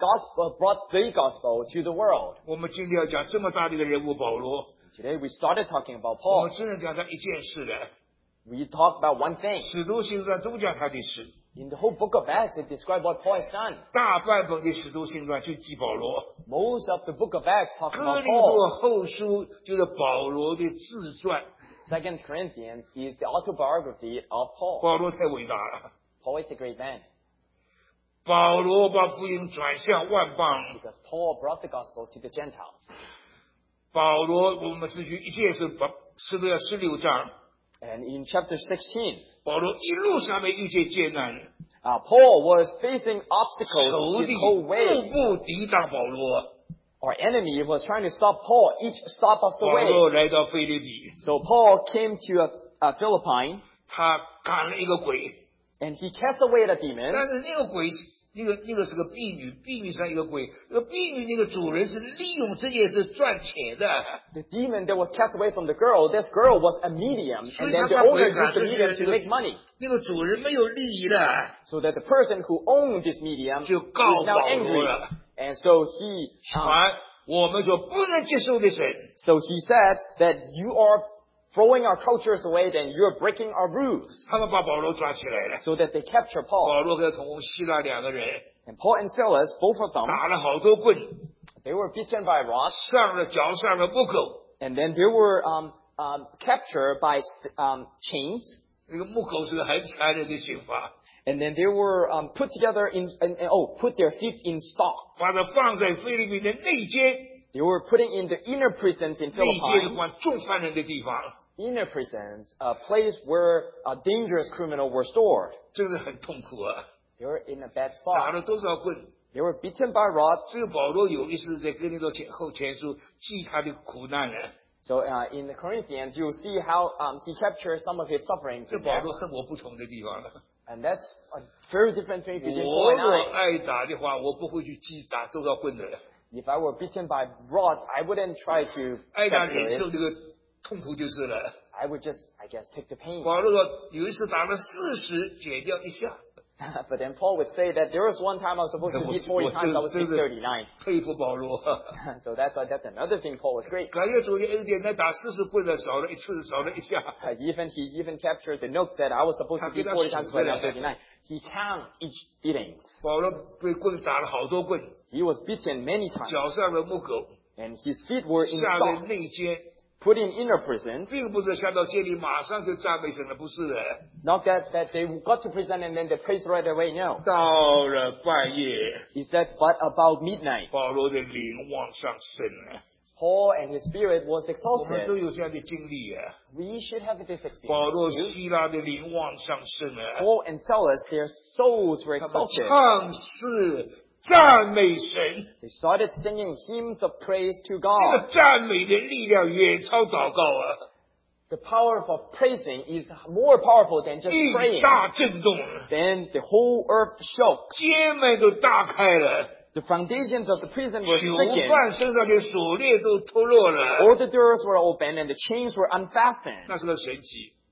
[SPEAKER 2] gospel to the world.
[SPEAKER 1] 我们今天要讲这么大的一个人物保罗，
[SPEAKER 2] Today we started talking about
[SPEAKER 1] 我
[SPEAKER 2] Paul.
[SPEAKER 1] 们只能讲他一件事的，
[SPEAKER 2] We talked about one thing.
[SPEAKER 1] 使徒行传都讲他的事，
[SPEAKER 2] In the whole book of Acts, it describes what Paul has done.
[SPEAKER 1] 大半本的使徒行传就记保罗，
[SPEAKER 2] Most of the book of Acts talks
[SPEAKER 1] 哥
[SPEAKER 2] about
[SPEAKER 1] 林多
[SPEAKER 2] Paul.
[SPEAKER 1] 后书就是保罗的自传，
[SPEAKER 2] 2 Corinthians is the autobiography of Paul.
[SPEAKER 1] 保罗太伟大了，
[SPEAKER 2] Paul is a great man
[SPEAKER 1] 保罗把福音转向万邦，
[SPEAKER 2] because Paul brought the gospel to the Gentiles.
[SPEAKER 1] 保罗我们是去一件事，使徒要16章，
[SPEAKER 2] And in chapter 16,
[SPEAKER 1] 保罗一路上面遇见艰难。
[SPEAKER 2] Paul was facing
[SPEAKER 1] 仇
[SPEAKER 2] obstacles
[SPEAKER 1] 敌
[SPEAKER 2] his whole way.
[SPEAKER 1] 步步抵挡保罗，
[SPEAKER 2] Our enemy was trying to stop Paul each stop of the
[SPEAKER 1] 保
[SPEAKER 2] way.
[SPEAKER 1] 罗来到腓立比，
[SPEAKER 2] So Paul came to Philippi
[SPEAKER 1] 他赶了一个鬼，
[SPEAKER 2] and he cast away the demon.
[SPEAKER 1] 但是那个鬼是那个是个婢女，婢女上一个鬼，那个婢女那个主人是利用这件事赚钱的，
[SPEAKER 2] The demon that was cast away from the girl, this girl was a medium,
[SPEAKER 1] So
[SPEAKER 2] and then
[SPEAKER 1] you
[SPEAKER 2] the
[SPEAKER 1] have
[SPEAKER 2] owner
[SPEAKER 1] to
[SPEAKER 2] used the medium to
[SPEAKER 1] do-
[SPEAKER 2] make money.
[SPEAKER 1] 那个主人没有利益的，
[SPEAKER 2] So that the person who owned this medium
[SPEAKER 1] 就
[SPEAKER 2] is
[SPEAKER 1] 告
[SPEAKER 2] now
[SPEAKER 1] 保罗
[SPEAKER 2] angry.
[SPEAKER 1] 了，
[SPEAKER 2] And so he,
[SPEAKER 1] 传我们所不能接受的神，
[SPEAKER 2] so he said that you are throwing our cultures away, then you're breaking our rules.
[SPEAKER 1] 他们把保罗抓起来了，
[SPEAKER 2] So that they capture Paul.
[SPEAKER 1] 保罗和同希腊两个人
[SPEAKER 2] And Paul and Silas, both of them,
[SPEAKER 1] 打了好多棍，
[SPEAKER 2] they were beaten by rods,
[SPEAKER 1] 上了脚上了木狗，
[SPEAKER 2] and then they were captured by chains,
[SPEAKER 1] 那个木狗是个很残忍的刑罚。
[SPEAKER 2] and then they were put together put their feet in stocks.
[SPEAKER 1] 把它放在菲律宾的内监，
[SPEAKER 2] They were putting in the inner prisons in
[SPEAKER 1] 内监是
[SPEAKER 2] Philippi.
[SPEAKER 1] 关重犯人的地方，
[SPEAKER 2] Inner prisons, a place where dangerous criminals were stored.
[SPEAKER 1] 真的很痛苦啊！
[SPEAKER 2] They were in a bad
[SPEAKER 1] 打
[SPEAKER 2] spot.
[SPEAKER 1] 了多少棍？
[SPEAKER 2] They were beaten by rods.
[SPEAKER 1] 这个保罗有一次在哥林多前书记他的苦难呢。
[SPEAKER 2] So in the Corinthians, you'll see how he captured some of his sufferings
[SPEAKER 1] 这
[SPEAKER 2] in
[SPEAKER 1] 保
[SPEAKER 2] there.
[SPEAKER 1] 罗和我不同的地方。
[SPEAKER 2] And that's a very different thing between
[SPEAKER 1] 我
[SPEAKER 2] Paul and
[SPEAKER 1] 若
[SPEAKER 2] I.
[SPEAKER 1] 爱打的话，我不会去打多少棍的。
[SPEAKER 2] If I were beaten by rods, I wouldn't try to
[SPEAKER 1] 爱打
[SPEAKER 2] capture
[SPEAKER 1] 忍
[SPEAKER 2] it.
[SPEAKER 1] 受这个痛苦就是了。
[SPEAKER 2] I would just, I guess, take the pain.
[SPEAKER 1] 保罗说有一次打了40，减掉一下，
[SPEAKER 2] But then Paul would say that there was one time I was supposed to beat 40 times, I was hit 39.
[SPEAKER 1] 佩服保罗。
[SPEAKER 2] So that's another thing Paul was great.
[SPEAKER 1] 感谢主的恩典，他打40棍的少了一次，少了一下。
[SPEAKER 2] He even captured the note that I was supposed to beat 40 times, but now 39. He counted each beatings.
[SPEAKER 1] 保罗被棍打了好多棍，
[SPEAKER 2] He was beaten many times.
[SPEAKER 1] 脚上的木狗，
[SPEAKER 2] And his feet were in
[SPEAKER 1] 下在
[SPEAKER 2] stocks,
[SPEAKER 1] 内监，
[SPEAKER 2] put in inner prisons.
[SPEAKER 1] 并不是下到监里马上就赞美神了，不是的。
[SPEAKER 2] Not that they got to prison and then they praised right away, no.
[SPEAKER 1] 到了半夜，
[SPEAKER 2] He said, but about midnight,
[SPEAKER 1] 保罗的灵往上升了。
[SPEAKER 2] Paul and his spirit was
[SPEAKER 1] 我们都
[SPEAKER 2] exalted.
[SPEAKER 1] 有这样的经历啊。
[SPEAKER 2] We should have this
[SPEAKER 1] 保罗、
[SPEAKER 2] experience.
[SPEAKER 1] 希拉的灵往上升了，
[SPEAKER 2] Paul and Silas, their souls were
[SPEAKER 1] 他们
[SPEAKER 2] exalted.
[SPEAKER 1] 唱诗赞美神，
[SPEAKER 2] They started singing hymns of praise to
[SPEAKER 1] 这
[SPEAKER 2] God.
[SPEAKER 1] 个赞美的力量远超祷告啊！
[SPEAKER 2] The power of praising is more powerful than just
[SPEAKER 1] 地
[SPEAKER 2] praying.
[SPEAKER 1] 大震动，
[SPEAKER 2] Then the whole earth shook.
[SPEAKER 1] 街门都大开了，
[SPEAKER 2] The foundations of the prison were
[SPEAKER 1] 囚
[SPEAKER 2] shaken.
[SPEAKER 1] 犯身上的锁链都脱落了，
[SPEAKER 2] All the doors were open and the chains were unfastened.
[SPEAKER 1] 那是个神奇。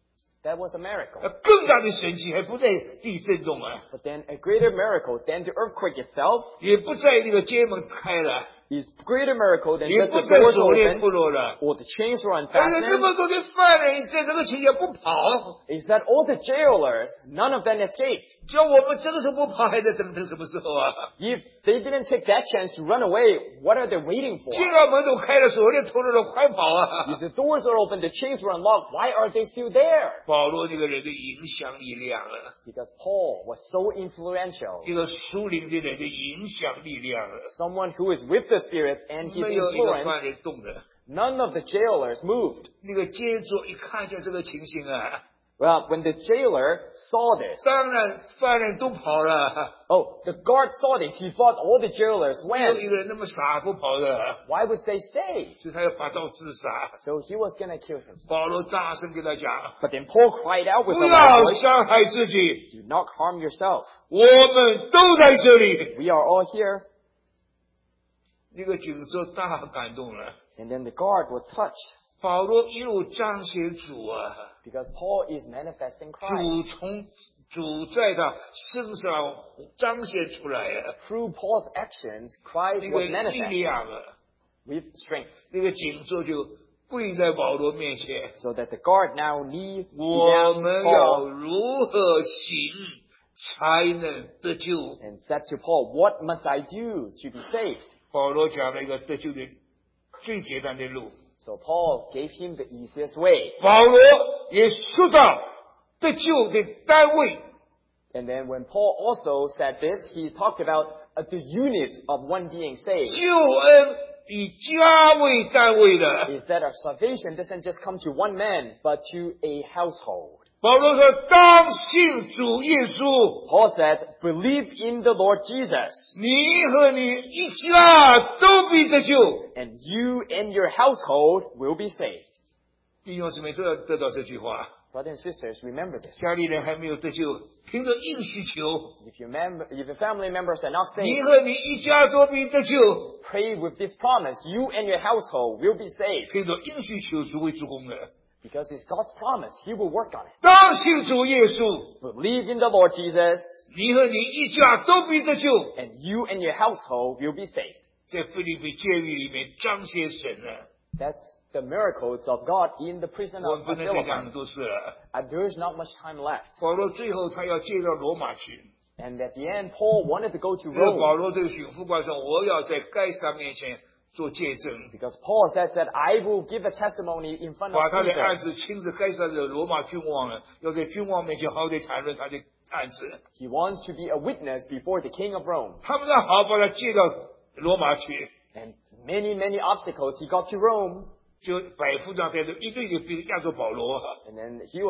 [SPEAKER 2] That was a miracle.
[SPEAKER 1] 更大的神奇还不在地震动啊，
[SPEAKER 2] But then a greater miracle than the earthquake itself
[SPEAKER 1] 也不在那个街门开了，
[SPEAKER 2] is greater miracle than
[SPEAKER 1] 也
[SPEAKER 2] just
[SPEAKER 1] 不
[SPEAKER 2] the
[SPEAKER 1] 在
[SPEAKER 2] doors
[SPEAKER 1] 锁链
[SPEAKER 2] opened
[SPEAKER 1] 脱落了。
[SPEAKER 2] or the chains were
[SPEAKER 1] 而且这
[SPEAKER 2] unfastened.
[SPEAKER 1] 么多的犯人在这个情节不跑，
[SPEAKER 2] Is that all the jailers, none of them escaped.
[SPEAKER 1] 叫我们这个时候不跑，还在等什么时候啊？
[SPEAKER 2] If they didn't take that chance to run away, what are they waiting for?
[SPEAKER 1] 进到门都开了，锁链脱落了，快跑啊！
[SPEAKER 2] If the doors are open, the chains were unlocked, why are they still there?
[SPEAKER 1] 保罗这个人的影响力量啊，
[SPEAKER 2] Because Paul was so influential.
[SPEAKER 1] 一个属灵的人的影响力量啊，
[SPEAKER 2] Someone who is with the Spirit and his
[SPEAKER 1] 没有一个犯
[SPEAKER 2] influence,
[SPEAKER 1] 人动的。
[SPEAKER 2] none of the jailers moved.
[SPEAKER 1] 那个监主一看见这个情形啊，
[SPEAKER 2] Well, when the jailer saw this,
[SPEAKER 1] 当然犯人都跑了，
[SPEAKER 2] oh, the guard saw this, he thought all the jailers
[SPEAKER 1] 没有
[SPEAKER 2] went.
[SPEAKER 1] 一个人那么傻不跑的，
[SPEAKER 2] Why would they stay?
[SPEAKER 1] 所以他要拔刀自杀。
[SPEAKER 2] So he was going to kill himself.
[SPEAKER 1] 保罗大声跟他讲
[SPEAKER 2] But then Paul cried out with
[SPEAKER 1] 不
[SPEAKER 2] a
[SPEAKER 1] 要
[SPEAKER 2] loud voice,
[SPEAKER 1] 伤害自己，
[SPEAKER 2] do not harm yourself.
[SPEAKER 1] 我们都在这里。
[SPEAKER 2] We are all here.
[SPEAKER 1] 那个警察大感动了，
[SPEAKER 2] And then the guard was touched
[SPEAKER 1] 保罗一路彰显主啊，
[SPEAKER 2] because Paul is manifesting
[SPEAKER 1] 主
[SPEAKER 2] Christ.
[SPEAKER 1] 从主在他身上彰显出来啊，
[SPEAKER 2] Through Paul's actions, Christ
[SPEAKER 1] 那
[SPEAKER 2] was
[SPEAKER 1] 个力
[SPEAKER 2] manifested
[SPEAKER 1] 量啊，
[SPEAKER 2] with strength.
[SPEAKER 1] 那个警察就跪在保罗面前，
[SPEAKER 2] So that the guard now knee
[SPEAKER 1] 我
[SPEAKER 2] down
[SPEAKER 1] 们要
[SPEAKER 2] Paul
[SPEAKER 1] 如何行才能得救？
[SPEAKER 2] and said to Paul, what must I do to be saved?
[SPEAKER 1] 保罗讲了一个得救的最简单的路，
[SPEAKER 2] So Paul gave him the easiest way.
[SPEAKER 1] 保罗也说到得救的单位，
[SPEAKER 2] And then when Paul also said this, he talked about the unit of one being saved.
[SPEAKER 1] 救恩以家为单位的。
[SPEAKER 2] Is that our salvation doesn't just come to one man, but to a household.
[SPEAKER 1] 保罗说：“当信主耶稣，
[SPEAKER 2] Paul said, believe in the Lord Jesus,
[SPEAKER 1] 你和你一家都必得救。
[SPEAKER 2] and you and your household will be saved. ”
[SPEAKER 1] 弟兄姊妹都要得到这句话。
[SPEAKER 2] Brothers and sisters, remember this.
[SPEAKER 1] 家里人还没有得救，凭着应许求，
[SPEAKER 2] If your family members are not
[SPEAKER 1] 你
[SPEAKER 2] saved,
[SPEAKER 1] 和你一家都必得救。
[SPEAKER 2] pray with this promise, you and your household will be saved.
[SPEAKER 1] 凭着应许求，主会助攻的。
[SPEAKER 2] Because it's God's promise, He will work on it.
[SPEAKER 1] 当信主耶稣，
[SPEAKER 2] Believe in the Lord Jesus,
[SPEAKER 1] 你和你一家都必得救。
[SPEAKER 2] and you and your household will be saved.
[SPEAKER 1] 在腓立比监狱里面彰显神了，
[SPEAKER 2] That's the miracles of God in the prison
[SPEAKER 1] 我
[SPEAKER 2] of
[SPEAKER 1] 们不能再讲很
[SPEAKER 2] Philippi.
[SPEAKER 1] 多事了。
[SPEAKER 2] And there is not much time left.
[SPEAKER 1] 保罗最后他要接到罗马去。
[SPEAKER 2] And at the end, Paul wanted to go to
[SPEAKER 1] 因为保
[SPEAKER 2] Rome
[SPEAKER 1] 罗这个巡抚官说：“我要在该撒面前做见证，
[SPEAKER 2] because Paul said that I will give a testimony in front
[SPEAKER 1] 把
[SPEAKER 2] of
[SPEAKER 1] 他的案
[SPEAKER 2] Caesar.
[SPEAKER 1] 子亲自该撒的罗马君王了，要在君王面前好好的谈论他的案子。
[SPEAKER 2] He wants to be a witness before the king of Rome.
[SPEAKER 1] 他们要好把他接到罗马去，
[SPEAKER 2] And many obstacles. He got to Rome,
[SPEAKER 1] 就百夫长带着一队的兵压住保罗，
[SPEAKER 2] and then he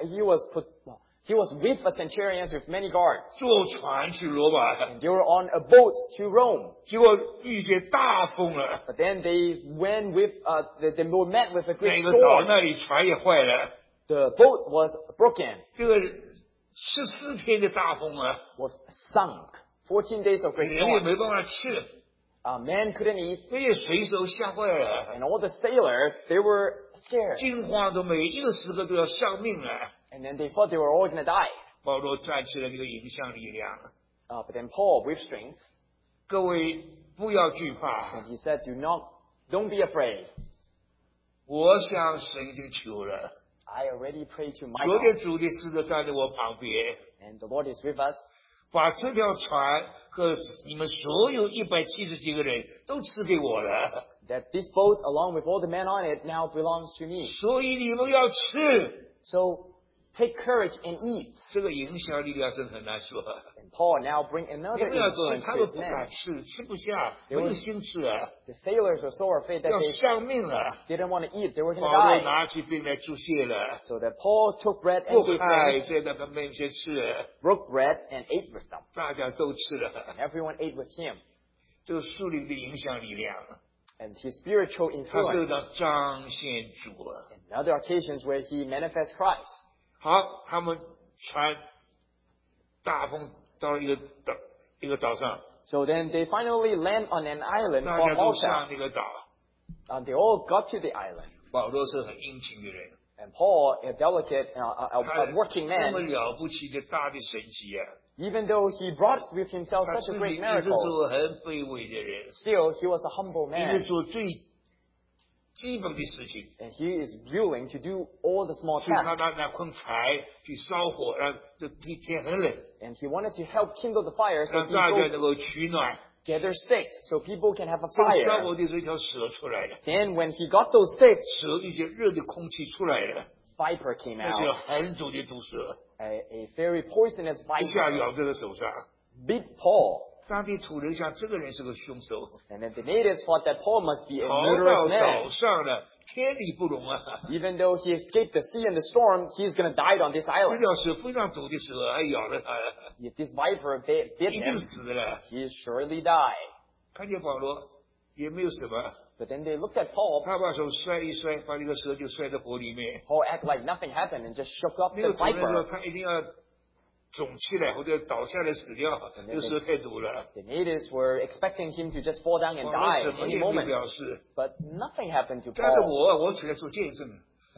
[SPEAKER 2] was with a centurion with many guards.
[SPEAKER 1] 坐船去罗马，
[SPEAKER 2] And they were on a boat to Rome.
[SPEAKER 1] 结果遇见大风了，
[SPEAKER 2] But then they went with, they were met with a
[SPEAKER 1] 那
[SPEAKER 2] great
[SPEAKER 1] 个岛
[SPEAKER 2] storm.
[SPEAKER 1] 那里船也坏了，
[SPEAKER 2] The boat was broken,
[SPEAKER 1] 这个14天的大风啊，
[SPEAKER 2] was sunk. 14 days of great
[SPEAKER 1] 人也没
[SPEAKER 2] storm.
[SPEAKER 1] 办法吃，
[SPEAKER 2] Man couldn't eat.
[SPEAKER 1] 这些水手吓坏了。
[SPEAKER 2] And all the sailors, they were scared.
[SPEAKER 1] 惊慌的每一个时刻都要丧命了。
[SPEAKER 2] And then they thought they were all going to die.
[SPEAKER 1] 保罗站起了这个影响力量，
[SPEAKER 2] But then Paul, with strength,
[SPEAKER 1] 各位不要惧怕，
[SPEAKER 2] and he said, don't be afraid.
[SPEAKER 1] 我向神已经求了，
[SPEAKER 2] I already prayed to my
[SPEAKER 1] 昨天
[SPEAKER 2] God.
[SPEAKER 1] 主的使者站在我旁边，
[SPEAKER 2] And the Lord is with us.
[SPEAKER 1] 把这条船和你们所有170几个人都赐给我了，
[SPEAKER 2] That this boat, along with all the men on it, now belongs to me.
[SPEAKER 1] 所以你们要吃。
[SPEAKER 2] So take courage and eat.
[SPEAKER 1] 这个影响力量真的很难说，
[SPEAKER 2] And Paul now bring
[SPEAKER 1] 你
[SPEAKER 2] another
[SPEAKER 1] 们要
[SPEAKER 2] influence
[SPEAKER 1] 吃，他
[SPEAKER 2] to
[SPEAKER 1] 们
[SPEAKER 2] his
[SPEAKER 1] 不敢
[SPEAKER 2] men.
[SPEAKER 1] 吃，吃不下，没有心吃啊，
[SPEAKER 2] The sailors were so afraid that
[SPEAKER 1] 要
[SPEAKER 2] they
[SPEAKER 1] 丧命了。
[SPEAKER 2] didn't want to eat. They were going
[SPEAKER 1] 保
[SPEAKER 2] to
[SPEAKER 1] 罗
[SPEAKER 2] die.
[SPEAKER 1] 拿起饼来祝谢了，
[SPEAKER 2] So that Paul took bread
[SPEAKER 1] 不
[SPEAKER 2] and gave
[SPEAKER 1] 害
[SPEAKER 2] thanks,
[SPEAKER 1] 在那个面前吃，
[SPEAKER 2] broke bread and ate with them.
[SPEAKER 1] 大家都吃了。
[SPEAKER 2] And everyone ate with him.
[SPEAKER 1] 这个树林的影响力量，
[SPEAKER 2] And his spiritual
[SPEAKER 1] 他是
[SPEAKER 2] influence.
[SPEAKER 1] 让彰显主啊。
[SPEAKER 2] And other occasions where he manifests Christ.
[SPEAKER 1] 好，他们船大风到一个岛上，
[SPEAKER 2] So then they finally land on an island
[SPEAKER 1] 大
[SPEAKER 2] called
[SPEAKER 1] 家都上
[SPEAKER 2] Malta.
[SPEAKER 1] 那个岛。
[SPEAKER 2] They all got to the island.
[SPEAKER 1] 保罗是很殷勤的人，
[SPEAKER 2] And Paul, a delicate, a working
[SPEAKER 1] 那么
[SPEAKER 2] man,
[SPEAKER 1] 了不起的大的神迹啊！
[SPEAKER 2] even though he brought with himself
[SPEAKER 1] 他
[SPEAKER 2] such
[SPEAKER 1] 自
[SPEAKER 2] a
[SPEAKER 1] 己
[SPEAKER 2] great
[SPEAKER 1] 也是
[SPEAKER 2] miracle,
[SPEAKER 1] 做很卑微的人，
[SPEAKER 2] still he was a humble
[SPEAKER 1] 也
[SPEAKER 2] man.
[SPEAKER 1] 是做最基本的事情。
[SPEAKER 2] And he is willing to do all the small
[SPEAKER 1] 所以他
[SPEAKER 2] tasks.
[SPEAKER 1] 拿捆柴去烧火，让这天很冷，
[SPEAKER 2] And he wanted to help kindle the fire so
[SPEAKER 1] 让大家
[SPEAKER 2] people
[SPEAKER 1] 能够取暖。
[SPEAKER 2] gather sticks, so people can have a
[SPEAKER 1] 这个烧
[SPEAKER 2] fire.
[SPEAKER 1] 火的时候，一条蛇出来了，
[SPEAKER 2] Then when he got those sticks,
[SPEAKER 1] 蛇一些热的空气出来了，
[SPEAKER 2] viper came
[SPEAKER 1] 那是
[SPEAKER 2] out,
[SPEAKER 1] 很毒的毒蛇，
[SPEAKER 2] a very poisonous
[SPEAKER 1] 一下
[SPEAKER 2] viper,
[SPEAKER 1] 咬这个手上。
[SPEAKER 2] bit Paul.
[SPEAKER 1] 当地土人想，这个人是个凶手，
[SPEAKER 2] And then the natives thought that Paul must be a
[SPEAKER 1] 逃
[SPEAKER 2] murderous
[SPEAKER 1] 到岛
[SPEAKER 2] man.
[SPEAKER 1] 上了，天理不容啊！
[SPEAKER 2] Even though he escaped the sea and the storm, he's going to die on this
[SPEAKER 1] 这
[SPEAKER 2] island.
[SPEAKER 1] 条蛇非常毒的蛇，还咬了他，
[SPEAKER 2] If this viper bit
[SPEAKER 1] 一定
[SPEAKER 2] him,
[SPEAKER 1] 死了。
[SPEAKER 2] he surely die.
[SPEAKER 1] 看见保罗也没有什么，
[SPEAKER 2] But then they looked at Paul.
[SPEAKER 1] 他把手摔一摔，把那个蛇就摔到火里面。
[SPEAKER 2] Paul acted like nothing happened and just shook up
[SPEAKER 1] 那
[SPEAKER 2] the
[SPEAKER 1] 个主人说
[SPEAKER 2] viper.
[SPEAKER 1] 他一定要肿起来或者倒下来死掉，这个蛇太毒了。
[SPEAKER 2] The natives were expecting him to just fall down and
[SPEAKER 1] 保罗
[SPEAKER 2] die
[SPEAKER 1] 什
[SPEAKER 2] at
[SPEAKER 1] 么
[SPEAKER 2] any
[SPEAKER 1] 也没
[SPEAKER 2] moment.
[SPEAKER 1] 表示，
[SPEAKER 2] But nothing happened to
[SPEAKER 1] 但是
[SPEAKER 2] Paul.
[SPEAKER 1] 我起来做见证。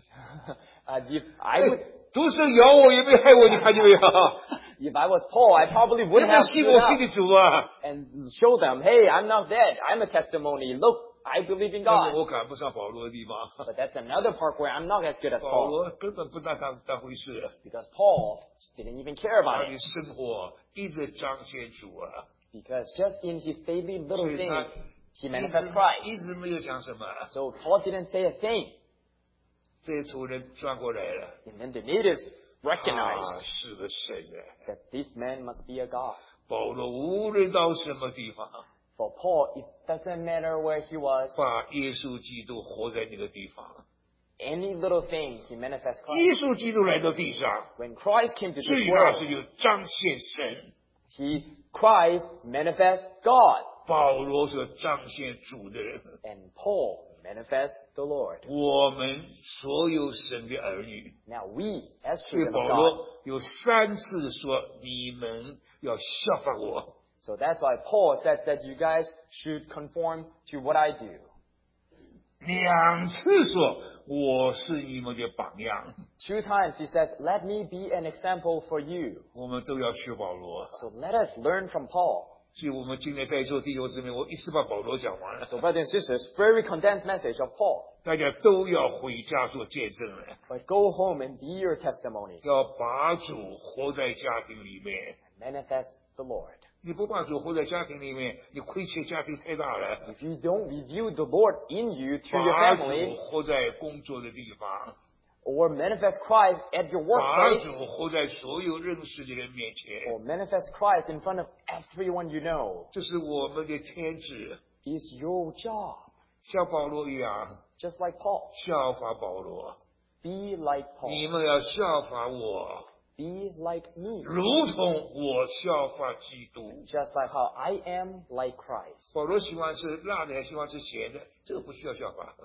[SPEAKER 2] If I would,
[SPEAKER 1] 毒蛇咬我也没害我，你看见没有？
[SPEAKER 2] if I was Paul, I probably
[SPEAKER 1] 你
[SPEAKER 2] would
[SPEAKER 1] 们
[SPEAKER 2] have
[SPEAKER 1] 信
[SPEAKER 2] stood
[SPEAKER 1] 我
[SPEAKER 2] up
[SPEAKER 1] 信的主啊！
[SPEAKER 2] and show them, hey, I'm not dead. I'm a testimony. Look, I believe in
[SPEAKER 1] 但是
[SPEAKER 2] God.
[SPEAKER 1] 我赶不上保罗的地方，
[SPEAKER 2] But that's another part where I'm not as good as
[SPEAKER 1] 保
[SPEAKER 2] Paul.
[SPEAKER 1] 罗根本不当回事，
[SPEAKER 2] Because Paul didn't even care
[SPEAKER 1] 他
[SPEAKER 2] about
[SPEAKER 1] 的
[SPEAKER 2] it.
[SPEAKER 1] 生活一直彰显主啊，
[SPEAKER 2] Because just in his daily
[SPEAKER 1] 所
[SPEAKER 2] little
[SPEAKER 1] 以他
[SPEAKER 2] things, he manifests Christ.
[SPEAKER 1] 一直没有讲什么。
[SPEAKER 2] So Paul didn't say a thing.
[SPEAKER 1] 这些土人转过来了，
[SPEAKER 2] And then the natives
[SPEAKER 1] 他
[SPEAKER 2] recognized
[SPEAKER 1] 是个神啊！
[SPEAKER 2] that this man must be a God.
[SPEAKER 1] 保罗无论到什么地方，
[SPEAKER 2] For Paul, it doesn't matter where he was.
[SPEAKER 1] 把耶稣基督活在那个地方。
[SPEAKER 2] Any little thing, he manifests
[SPEAKER 1] 耶
[SPEAKER 2] Christ.
[SPEAKER 1] 稣基督来到地上，
[SPEAKER 2] When Christ came to
[SPEAKER 1] 最
[SPEAKER 2] this
[SPEAKER 1] 大是
[SPEAKER 2] world,
[SPEAKER 1] 有彰显神。
[SPEAKER 2] Christ manifests God.
[SPEAKER 1] 保罗是彰显主的人。
[SPEAKER 2] And Paul manifests the Lord.
[SPEAKER 1] 我们所有神的儿女，
[SPEAKER 2] Now we, as
[SPEAKER 1] 所以
[SPEAKER 2] children
[SPEAKER 1] 保
[SPEAKER 2] of God,
[SPEAKER 1] 罗有3次说你们要效法我。
[SPEAKER 2] so that's why Paul said that you guys should conform to what I do.
[SPEAKER 1] 2次说我是你们的榜样，
[SPEAKER 2] 2 times he said, let me be an example for you.
[SPEAKER 1] 我们都要学保罗。
[SPEAKER 2] So let us learn from Paul.
[SPEAKER 1] 所以我们今天在座弟兄姊妹，我一次把保罗讲完了，
[SPEAKER 2] So brothers and sisters, very condensed message of Paul.
[SPEAKER 1] 大家都要回家做见证了，
[SPEAKER 2] But go home and be your testimony.
[SPEAKER 1] 要把主活在家庭里面。
[SPEAKER 2] Manifest the Lord.
[SPEAKER 1] 你不把主活在家庭里面，你亏欠家庭太大了。
[SPEAKER 2] If you don't review the Lord in you to your
[SPEAKER 1] 把主
[SPEAKER 2] family,
[SPEAKER 1] 活在工作的地方，
[SPEAKER 2] or manifest Christ at your
[SPEAKER 1] 把
[SPEAKER 2] workplace,
[SPEAKER 1] 主活在所有认识的人面前，
[SPEAKER 2] or manifest Christ in front of everyone you know,
[SPEAKER 1] 这是我们的天职。
[SPEAKER 2] is your job.
[SPEAKER 1] 像保罗一样，
[SPEAKER 2] Just like Paul.
[SPEAKER 1] 效法保罗。
[SPEAKER 2] Be like
[SPEAKER 1] 你
[SPEAKER 2] Paul.
[SPEAKER 1] 们要效法我，
[SPEAKER 2] Be like me.
[SPEAKER 1] 如同我效法基督。
[SPEAKER 2] Just like how I am like Christ.
[SPEAKER 1] 保罗喜欢吃辣的，还喜欢吃咸的，这个不需要效法。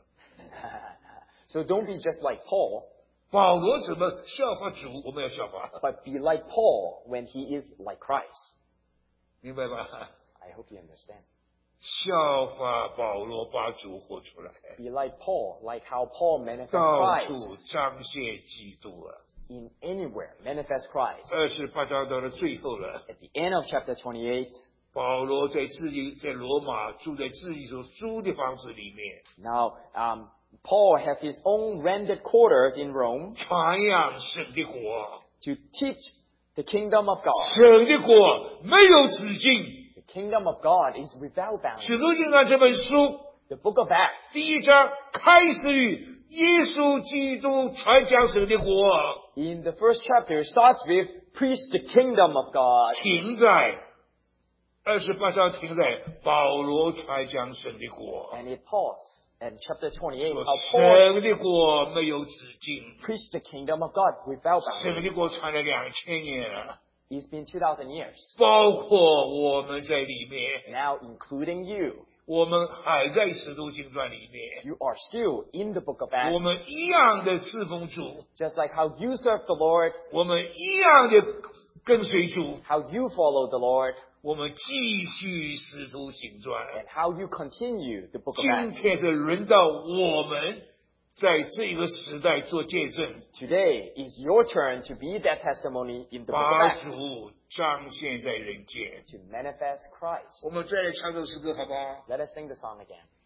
[SPEAKER 2] So don't be just like Paul,
[SPEAKER 1] 保罗怎么效法主，我们要效法，
[SPEAKER 2] but be like Paul when he is like Christ.
[SPEAKER 1] 明白吧？
[SPEAKER 2] I hope you understand.
[SPEAKER 1] 效法保罗，把主活出来，
[SPEAKER 2] Be like Paul, like how Paul manifests
[SPEAKER 1] 到处
[SPEAKER 2] Christ.
[SPEAKER 1] 彰显基督啊。
[SPEAKER 2] In anywhere, manifest Christ.
[SPEAKER 1] 28章到了最后了，
[SPEAKER 2] At the end of chapter 28,
[SPEAKER 1] 保罗在罗马住在自己所租的房子里面，
[SPEAKER 2] now Paul has his own rented quarters in Rome
[SPEAKER 1] 传扬神的国。
[SPEAKER 2] to teach the kingdom of God.
[SPEAKER 1] 神的国没有止境。
[SPEAKER 2] The kingdom of God is without
[SPEAKER 1] 使
[SPEAKER 2] bounds.
[SPEAKER 1] 徒行传这本书
[SPEAKER 2] The book of Acts,
[SPEAKER 1] 第1章开始于耶稣基督传讲神的国，
[SPEAKER 2] in the first chapter, starts with preach the kingdom of God.
[SPEAKER 1] 停在28章停在保罗传讲神的国。
[SPEAKER 2] And it paused at chapter 28,
[SPEAKER 1] 说
[SPEAKER 2] how Paul
[SPEAKER 1] 神的国没有止境，
[SPEAKER 2] preached the kingdom of God without
[SPEAKER 1] 神
[SPEAKER 2] bounds.
[SPEAKER 1] 的国传了2000年了，
[SPEAKER 2] It's been 2,000 years.
[SPEAKER 1] 包括我们在里面，
[SPEAKER 2] Now, including you,
[SPEAKER 1] 我们还在使徒行传里面，
[SPEAKER 2] you are still in the book of
[SPEAKER 1] 我
[SPEAKER 2] Acts.
[SPEAKER 1] 们一样的侍奉主，
[SPEAKER 2] Just like how you serve the Lord,
[SPEAKER 1] 我们一样的跟随主，
[SPEAKER 2] how you follow the Lord,
[SPEAKER 1] 我们继续使徒行传。
[SPEAKER 2] and how you continue the book of
[SPEAKER 1] 今
[SPEAKER 2] Acts.
[SPEAKER 1] 天是轮到我们在这个时代做见证，
[SPEAKER 2] Today is your turn to be that testimony in the book
[SPEAKER 1] 把
[SPEAKER 2] of Acts,
[SPEAKER 1] 主彰显在人间。
[SPEAKER 2] to manifest Christ.
[SPEAKER 1] 我们再来唱这首诗歌，好不好？
[SPEAKER 2] Let us sing the song again.